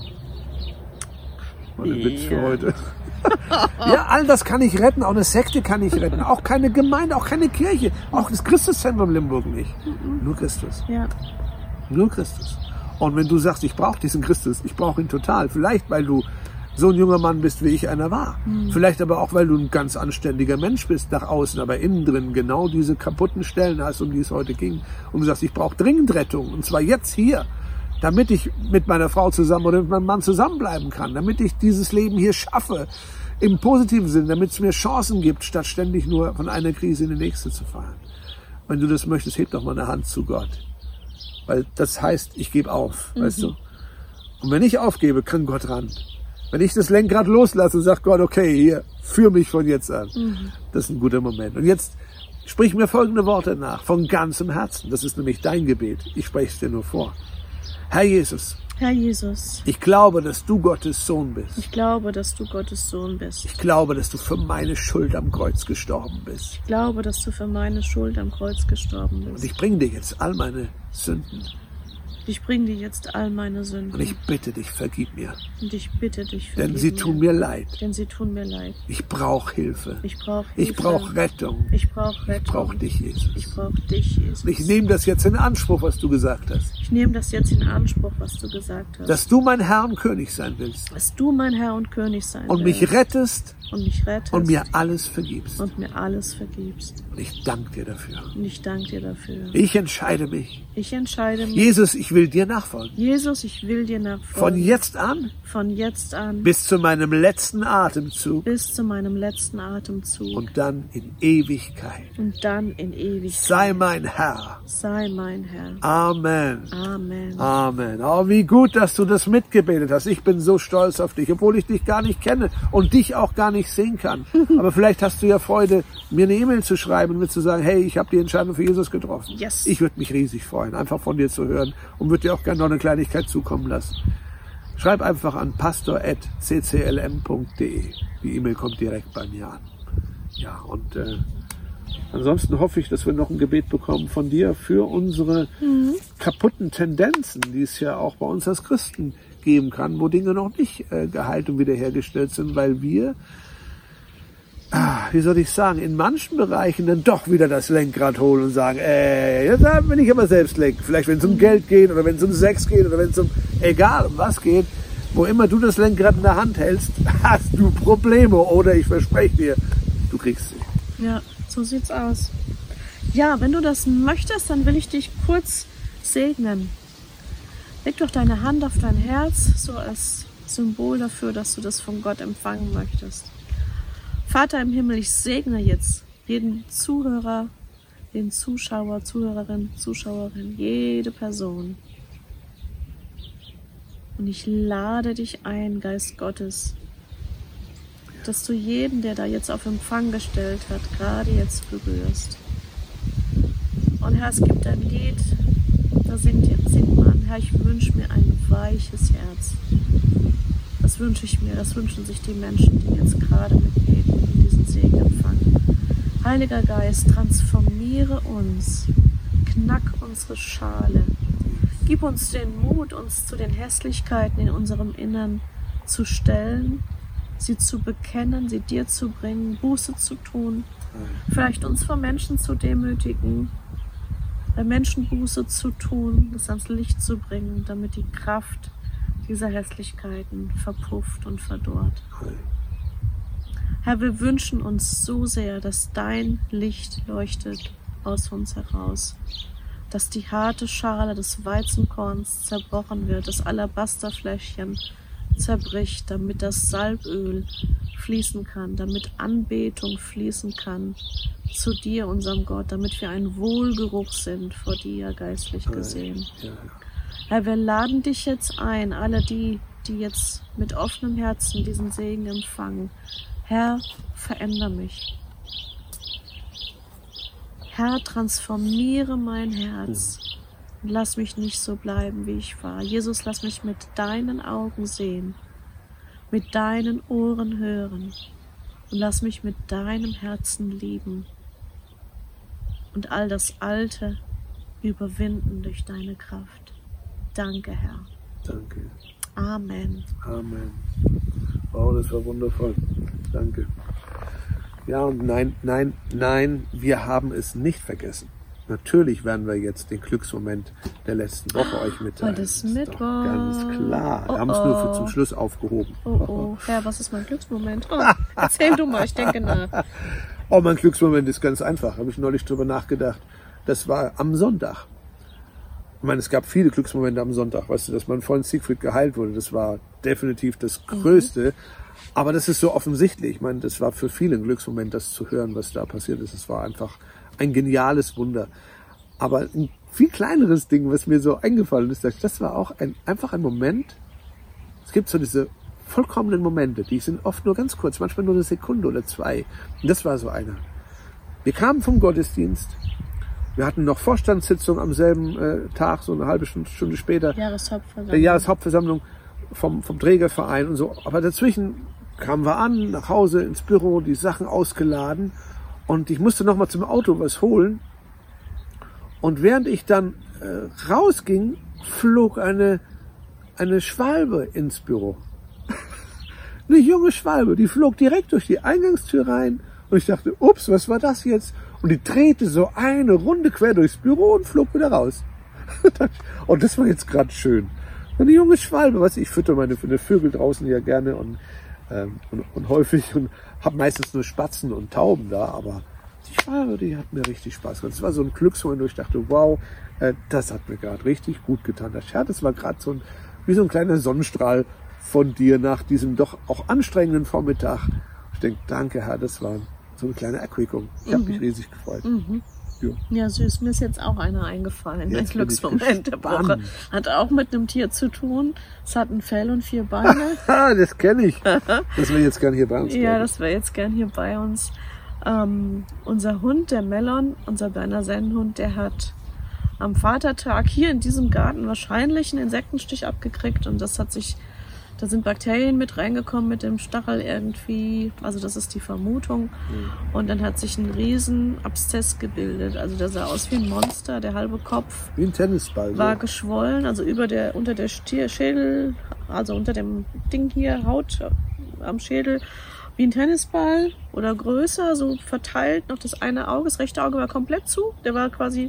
War der Witz für heute. Ja, all das kann ich retten, auch eine Sekte kann ich retten, auch keine Gemeinde, auch keine Kirche, auch das Christuszentrum Limburg nicht. Nur Christus. Ja. Nur Christus. Und wenn du sagst, ich brauche diesen Christus, ich brauche ihn total, vielleicht weil du so ein junger Mann bist, wie ich einer war. Mhm. Vielleicht aber auch, weil du ein ganz anständiger Mensch bist nach außen, aber innen drin genau diese kaputten Stellen hast, um die es heute ging. Und du sagst, ich brauche dringend Rettung, und zwar jetzt hier, damit ich mit meiner Frau zusammen oder mit meinem Mann zusammenbleiben kann, damit ich dieses Leben hier schaffe, im positiven Sinn, damit es mir Chancen gibt, statt ständig nur von einer Krise in die nächste zu fahren. Wenn du das möchtest, heb doch mal eine Hand zu Gott. Weil das heißt, ich gebe auf, mhm. weißt du. Und wenn ich aufgebe, kann Gott ran. Wenn ich das Lenkrad loslasse und sage, Gott, okay, hier, führ mich von jetzt an. Mhm. Das ist ein guter Moment. Und jetzt sprich mir folgende Worte nach, von ganzem Herzen. Das ist nämlich dein Gebet. Ich spreche es dir nur vor. Herr Jesus. Herr Jesus. Ich glaube, dass du Gottes Sohn bist. Ich glaube, dass du Gottes Sohn bist. Ich glaube, dass du für meine Schuld am Kreuz gestorben bist. Ich glaube, dass du für meine Schuld am Kreuz gestorben bist. Und ich bringe dir jetzt all meine Sünden. Ich bringe dir jetzt all meine Sünden. Und ich bitte dich, vergib mir. Und ich bitte dich, vergib Denn sie mir. tun mir leid. Denn sie tun mir leid. Ich brauche Hilfe. Ich brauche Hilfe. Ich brauche Rettung. Ich brauche Rettung. Ich brauche dich, Jesus. Ich brauche dich, Jesus. Und ich nehme das jetzt in Anspruch, was du gesagt hast. Ich nehme das jetzt in Anspruch, was du gesagt hast. Dass du mein Herr und König sein willst. Dass du mein Herr und König sein willst. Und mich rettest. Und mich rettest. Und mir alles vergibst. Und mir alles vergibst. Und ich danke dir dafür. Und ich danke dir dafür. Ich entscheide mich. Ich entscheide mich. Jesus, ich will dir nachfolgen. Jesus, ich will dir nachfolgen. Von jetzt an. Von jetzt an. Bis zu meinem letzten Atemzug. Bis zu meinem letzten Atemzug. Und dann in Ewigkeit. Und dann in Ewigkeit. Sei mein Herr. Sei mein Herr. Amen. Amen. Amen. Oh, wie gut, dass du das mitgebetet hast. Ich bin so stolz auf dich, obwohl ich dich gar nicht kenne und dich auch gar nicht sehen kann. Aber vielleicht hast du ja Freude, mir eine E-Mail zu schreiben und mir zu sagen, hey, ich habe die Entscheidung für Jesus getroffen. Yes. Ich würde mich riesig freuen, einfach von dir zu hören und würde dir auch gerne noch eine Kleinigkeit zukommen lassen. Schreib einfach an pastor at c c l m punkt d e. Die E-Mail kommt direkt bei mir an. Ja, und äh, ansonsten hoffe ich, dass wir noch ein Gebet bekommen von dir für unsere mhm. kaputten Tendenzen, die es ja auch bei uns als Christen geben kann, wo Dinge noch nicht äh, geheilt und wiederhergestellt sind, weil wir, ah, wie soll ich sagen, in manchen Bereichen dann doch wieder das Lenkrad holen und sagen, äh, jetzt will ich aber selbst lenken. Vielleicht wenn es um Geld geht oder wenn es um Sex geht oder wenn es um, egal um was geht, wo immer du das Lenkrad in der Hand hältst, hast du Probleme oder ich verspreche dir, du kriegst sie. Ja, so sieht's aus. Ja, wenn du das möchtest, dann will ich dich kurz segnen. Leg doch deine Hand auf dein Herz, so als Symbol dafür, dass du das von Gott empfangen möchtest. Vater im Himmel, ich segne jetzt jeden Zuhörer, jeden Zuschauer, Zuhörerin, Zuschauerin, jede Person. Und ich lade dich ein, Geist Gottes, dass du jeden, der da jetzt auf Empfang gestellt hat, gerade jetzt berührst. Und Herr, es gibt ein Lied, da singt, singt man, Herr, ich wünsche mir ein weiches Herz. Das wünsche ich mir, das wünschen sich die Menschen, die jetzt gerade mitbeten und diesen Segen empfangen. Heiliger Geist, transformiere uns, knack unsere Schale. Gib uns den Mut, uns zu den Hässlichkeiten in unserem Innern zu stellen, sie zu bekennen, sie dir zu bringen, Buße zu tun, vielleicht uns vor Menschen zu demütigen, bei Menschen Buße zu tun, das ans Licht zu bringen, damit die Kraft dieser Hässlichkeiten verpufft und verdorrt. Herr, wir wünschen uns so sehr, dass dein Licht leuchtet aus uns heraus, dass die harte Schale des Weizenkorns zerbrochen wird, das Alabasterfläschchen zerbricht, damit das Salböl fließen kann, damit Anbetung fließen kann zu dir, unserem Gott, damit wir ein Wohlgeruch sind vor dir, geistlich gesehen. Herr, wir laden dich jetzt ein, alle die, die jetzt mit offenem Herzen diesen Segen empfangen. Herr, veränder mich. Herr, transformiere mein Herz. Und lass mich nicht so bleiben, wie ich war. Jesus, lass mich mit deinen Augen sehen, mit deinen Ohren hören und lass mich mit deinem Herzen lieben und all das Alte überwinden durch deine Kraft. Danke, Herr. Danke. Amen. Amen. Wow, das war wundervoll. Danke. Ja, und nein, nein, nein, wir haben es nicht vergessen. Natürlich werden wir jetzt den Glücksmoment der letzten Woche euch mitteilen. Heute ist Mittwoch. Ganz klar. Wir Oh, haben es nur für oh. zum Schluss aufgehoben. Oh, oh. Herr, was ist mein Glücksmoment? Oh, erzähl du mal, ich denke nach. Oh, mein Glücksmoment ist ganz einfach. Habe ich neulich drüber nachgedacht. Das war am Sonntag. Ich meine, es gab viele Glücksmomente am Sonntag. Weißt du, dass mein Freund Siegfried geheilt wurde, das war definitiv das Größte. Mhm. Aber das ist so offensichtlich. Ich meine, das war für viele ein Glücksmoment, das zu hören, was da passiert ist. Es war einfach ein geniales Wunder. Aber ein viel kleineres Ding, was mir so eingefallen ist, das war auch ein, einfach ein Moment. Es gibt so diese vollkommenen Momente, die sind oft nur ganz kurz, manchmal nur eine Sekunde oder zwei. Und das war so einer. Wir kamen vom Gottesdienst. Wir hatten noch Vorstandssitzung am selben äh, Tag, so eine halbe Stunde, Stunde später. Jahreshauptversammlung. Der Jahreshauptversammlung vom, vom Trägerverein und so. Aber dazwischen kamen wir an, nach Hause, ins Büro, die Sachen ausgeladen. Und ich musste noch mal zum Auto was holen. Und während ich dann äh, rausging, flog eine, eine Schwalbe ins Büro. Eine junge Schwalbe, die flog direkt durch die Eingangstür rein. Und ich dachte, ups, was war das jetzt? Und die drehte so eine Runde quer durchs Büro und flog wieder raus. Und das war jetzt gerade schön. Eine junge Schwalbe, was ich fütter meine, meine Vögel draußen ja gerne und, ähm, und, und häufig und habe meistens nur Spatzen und Tauben da, aber die Schwalbe, die hat mir richtig Spaß gemacht. Das war so ein Glücksmoment, wo ich dachte, wow, äh, das hat mir gerade richtig gut getan. Das, ja, das war gerade so ein, wie so ein kleiner Sonnenstrahl von dir nach diesem doch auch anstrengenden Vormittag. Ich denke, danke Herr, das war so eine kleine Erquickung. Ich habe Mhm. mich riesig gefreut. Mhm. Ja. Ja, süß. Mir ist jetzt auch einer eingefallen. Jetzt Ein bin Glücksmoment der ich Woche. gespannt. Hat auch mit einem Tier zu tun. Es hat ein Fell und vier Beine. Ah, das kenne ich. Das wäre jetzt gern hier bei uns. Ja, glaube ich. das wäre jetzt gern hier bei uns. Ähm, unser Hund, der Melon, unser Berner Sennenhund, der hat am Vatertag hier in diesem Garten wahrscheinlich einen Insektenstich abgekriegt und das hat sich, da sind Bakterien mit reingekommen mit dem Stachel irgendwie, also das ist die Vermutung. Und dann hat sich ein riesen Abszess gebildet, also der sah aus wie ein Monster, der halbe Kopf Wie ein Tennisball. war So. geschwollen, also über der, unter der Stier, Schädel, also unter dem Ding hier, Haut am Schädel, wie ein Tennisball oder größer, so verteilt. Noch das eine Auge, das rechte Auge war komplett zu. Der war quasi,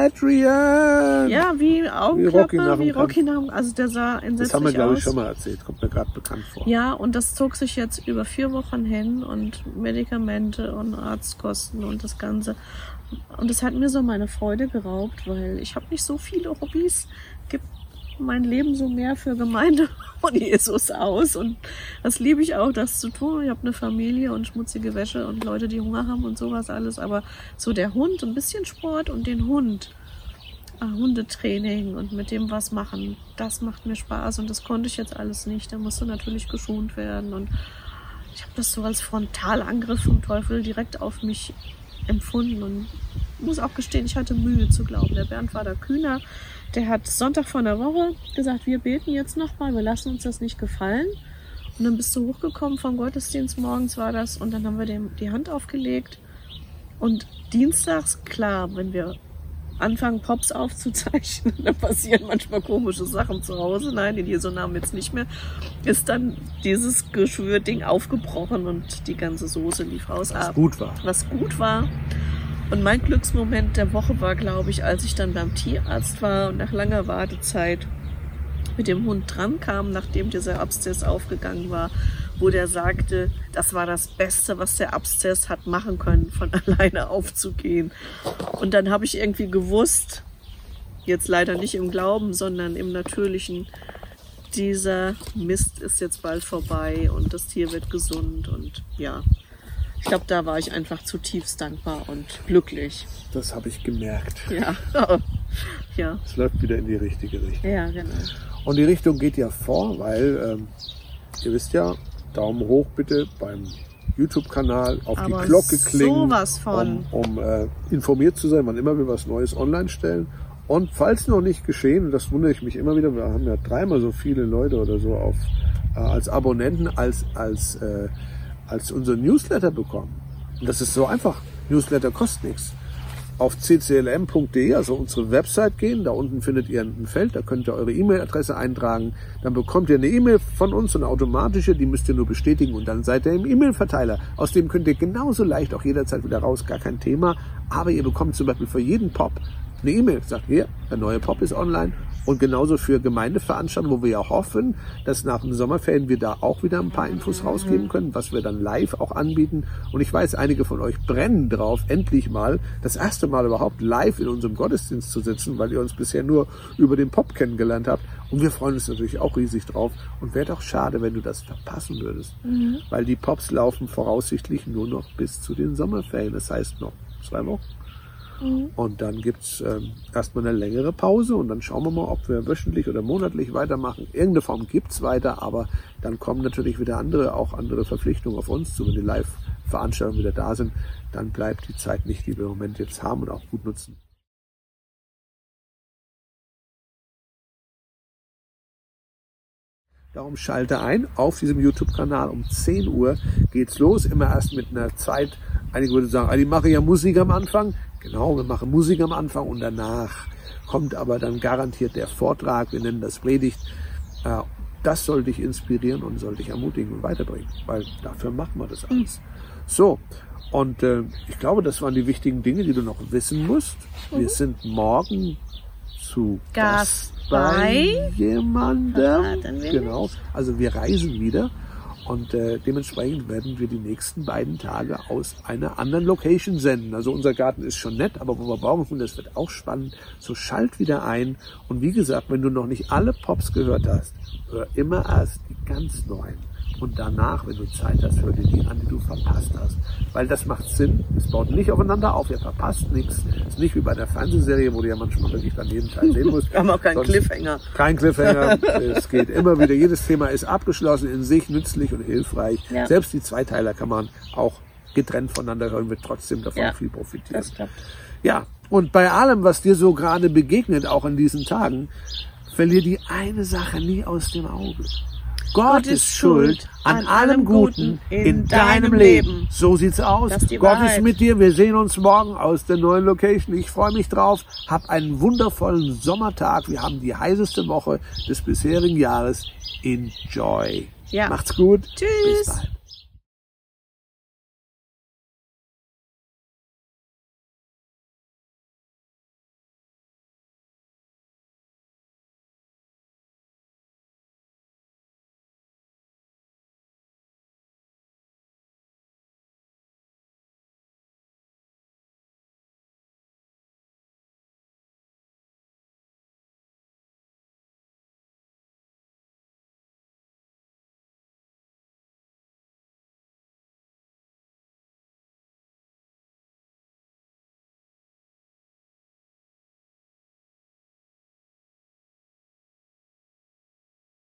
Adrian! ja, wie Rocky Augenklappe, nach dem wie Kampf. Rocky nach dem- also der sah entsetzlich Das haben wir, glaube ich, aus. schon mal erzählt. Kommt mir gerade bekannt vor. Ja, und das zog sich jetzt über vier Wochen hin und Medikamente und Arztkosten und das Ganze. Und es hat mir so meine Freude geraubt, weil ich habe nicht so viele Hobbys, gibt mein Leben so mehr für Gemeinde von Jesus aus und das liebe ich auch, das zu tun. Ich habe eine Familie und schmutzige Wäsche und Leute, die Hunger haben und sowas alles, aber so der Hund, ein bisschen Sport und den Hund, äh, Hundetraining und mit dem was machen, das macht mir Spaß und das konnte ich jetzt alles nicht. Da musste natürlich geschont werden und ich habe das so als Frontalangriff vom Teufel direkt auf mich empfunden und muss auch gestehen, ich hatte Mühe zu glauben. Der Bernd war da kühner. Der hat Sonntag vor einer Woche gesagt, wir beten jetzt nochmal, wir lassen uns das nicht gefallen. Und dann bist du hochgekommen vom Gottesdienst morgens war das und dann haben wir dem die Hand aufgelegt. Und dienstags, klar, wenn wir anfangen Pops aufzuzeichnen, dann passieren manchmal komische Sachen zu Hause. Nein, in Jesu Namen jetzt nicht mehr. Ist dann dieses Geschwürding aufgebrochen und die ganze Soße lief raus. Was ab. gut war. Was gut war. Und mein Glücksmoment der Woche war, glaube ich, als ich dann beim Tierarzt war und nach langer Wartezeit mit dem Hund dran kam, nachdem dieser Abszess aufgegangen war, wo der sagte, das war das Beste, was der Abszess hat machen können, von alleine aufzugehen. Und dann habe ich irgendwie gewusst, jetzt leider nicht im Glauben, sondern im Natürlichen, dieser Mist ist jetzt bald vorbei und das Tier wird gesund und ja. Ich glaube, da war ich einfach zutiefst dankbar und glücklich. Das habe ich gemerkt. Ja, ja, Es läuft wieder in die richtige Richtung. ja, genau. Und die Richtung geht ja vor, weil ähm, ihr wisst ja, Daumen hoch bitte beim YouTube-Kanal, auf Aber die Glocke klingen, sowas von. um, um äh, informiert zu sein, wann immer wir was Neues online stellen. Und falls noch nicht geschehen, und das wundere ich mich immer wieder, wir haben ja dreimal so viele Leute oder so auf, äh, als Abonnenten, als, als, äh, als unser Newsletter bekommen. Und das ist so einfach. Newsletter kostet nichts. Auf c c l m punkt d e, also unsere Website gehen, da unten findet ihr ein Feld, da könnt ihr eure E-Mail-Adresse eintragen, dann bekommt ihr eine E-Mail von uns, eine automatische, die müsst ihr nur bestätigen und dann seid ihr im E-Mail-Verteiler. Aus dem könnt ihr genauso leicht auch jederzeit wieder raus, gar kein Thema, aber ihr bekommt zum Beispiel für jeden Pop eine E-Mail, sagt hier, der neue Pop ist online. Und genauso für Gemeindeveranstaltungen, wo wir ja hoffen, dass nach den Sommerferien wir da auch wieder ein paar Infos rausgeben können, was wir dann live auch anbieten. Und ich weiß, einige von euch brennen drauf, endlich mal, das erste Mal überhaupt live in unserem Gottesdienst zu sitzen, weil ihr uns bisher nur über den Pop kennengelernt habt. Und wir freuen uns natürlich auch riesig drauf. Und wäre doch schade, wenn du das verpassen würdest. Mhm. Weil die Pops laufen voraussichtlich nur noch bis zu den Sommerferien. Das heißt noch zwei Wochen. Mhm. Und dann gibt's ähm, erstmal eine längere Pause und dann schauen wir mal, ob wir wöchentlich oder monatlich weitermachen. Irgendeine Form gibt's weiter, aber dann kommen natürlich wieder andere, auch andere Verpflichtungen auf uns zu, wenn die Live-Veranstaltungen wieder da sind. Dann bleibt die Zeit nicht, die wir im Moment jetzt haben und auch gut nutzen. Darum schalte ein auf diesem YouTube-Kanal. Um zehn Uhr geht's los. Immer erst mit einer Zeit. Einige würden sagen, ah, die machen ja Musik am Anfang. Genau, wir machen Musik am Anfang und danach kommt aber dann garantiert der Vortrag. Wir nennen das Predigt. Das soll dich inspirieren und soll dich ermutigen und weiterbringen, weil dafür machen wir das alles. So, und äh, ich glaube, das waren die wichtigen Dinge, die du noch wissen musst. Mhm. Wir sind morgen zu Gast bei jemandem. Genau, also wir reisen wieder. Und äh, dementsprechend werden wir die nächsten beiden Tage aus einer anderen Location senden. Also unser Garten ist schon nett, aber wo wir Baum haben, das wird auch spannend. So schalt wieder ein. Und wie gesagt, wenn du noch nicht alle Pops gehört hast, hör immer erst die ganz neuen. Und danach, wenn du Zeit hast, hör dir die an, die du verpasst hast. Weil das macht Sinn. Es baut nicht aufeinander auf. Ihr verpasst nichts. Es ist nicht wie bei der Fernsehserie, wo du ja manchmal wirklich dann jeden Teil sehen musst. Wir haben auch keinen Sonst Cliffhanger. Kein Cliffhanger. Es geht immer wieder. Jedes Thema ist abgeschlossen, in sich nützlich und hilfreich. Ja. Selbst die Zweiteiler kann man auch getrennt voneinander hören, wird trotzdem davon ja, viel profitieren. Das klappt. Ja, und bei allem, was dir so gerade begegnet, auch in diesen Tagen, verlier die eine Sache nie aus dem Auge. Gott, Gott ist schuld an allem Guten in, in deinem Leben. Leben. So sieht's aus. Gott Wahrheit. Ist mit dir. Wir sehen uns morgen aus der neuen Location. Ich freue mich drauf. Hab einen wundervollen Sommertag. Wir haben die heißeste Woche des bisherigen Jahres. Enjoy. Ja. Macht's gut. Tschüss. Bis bald.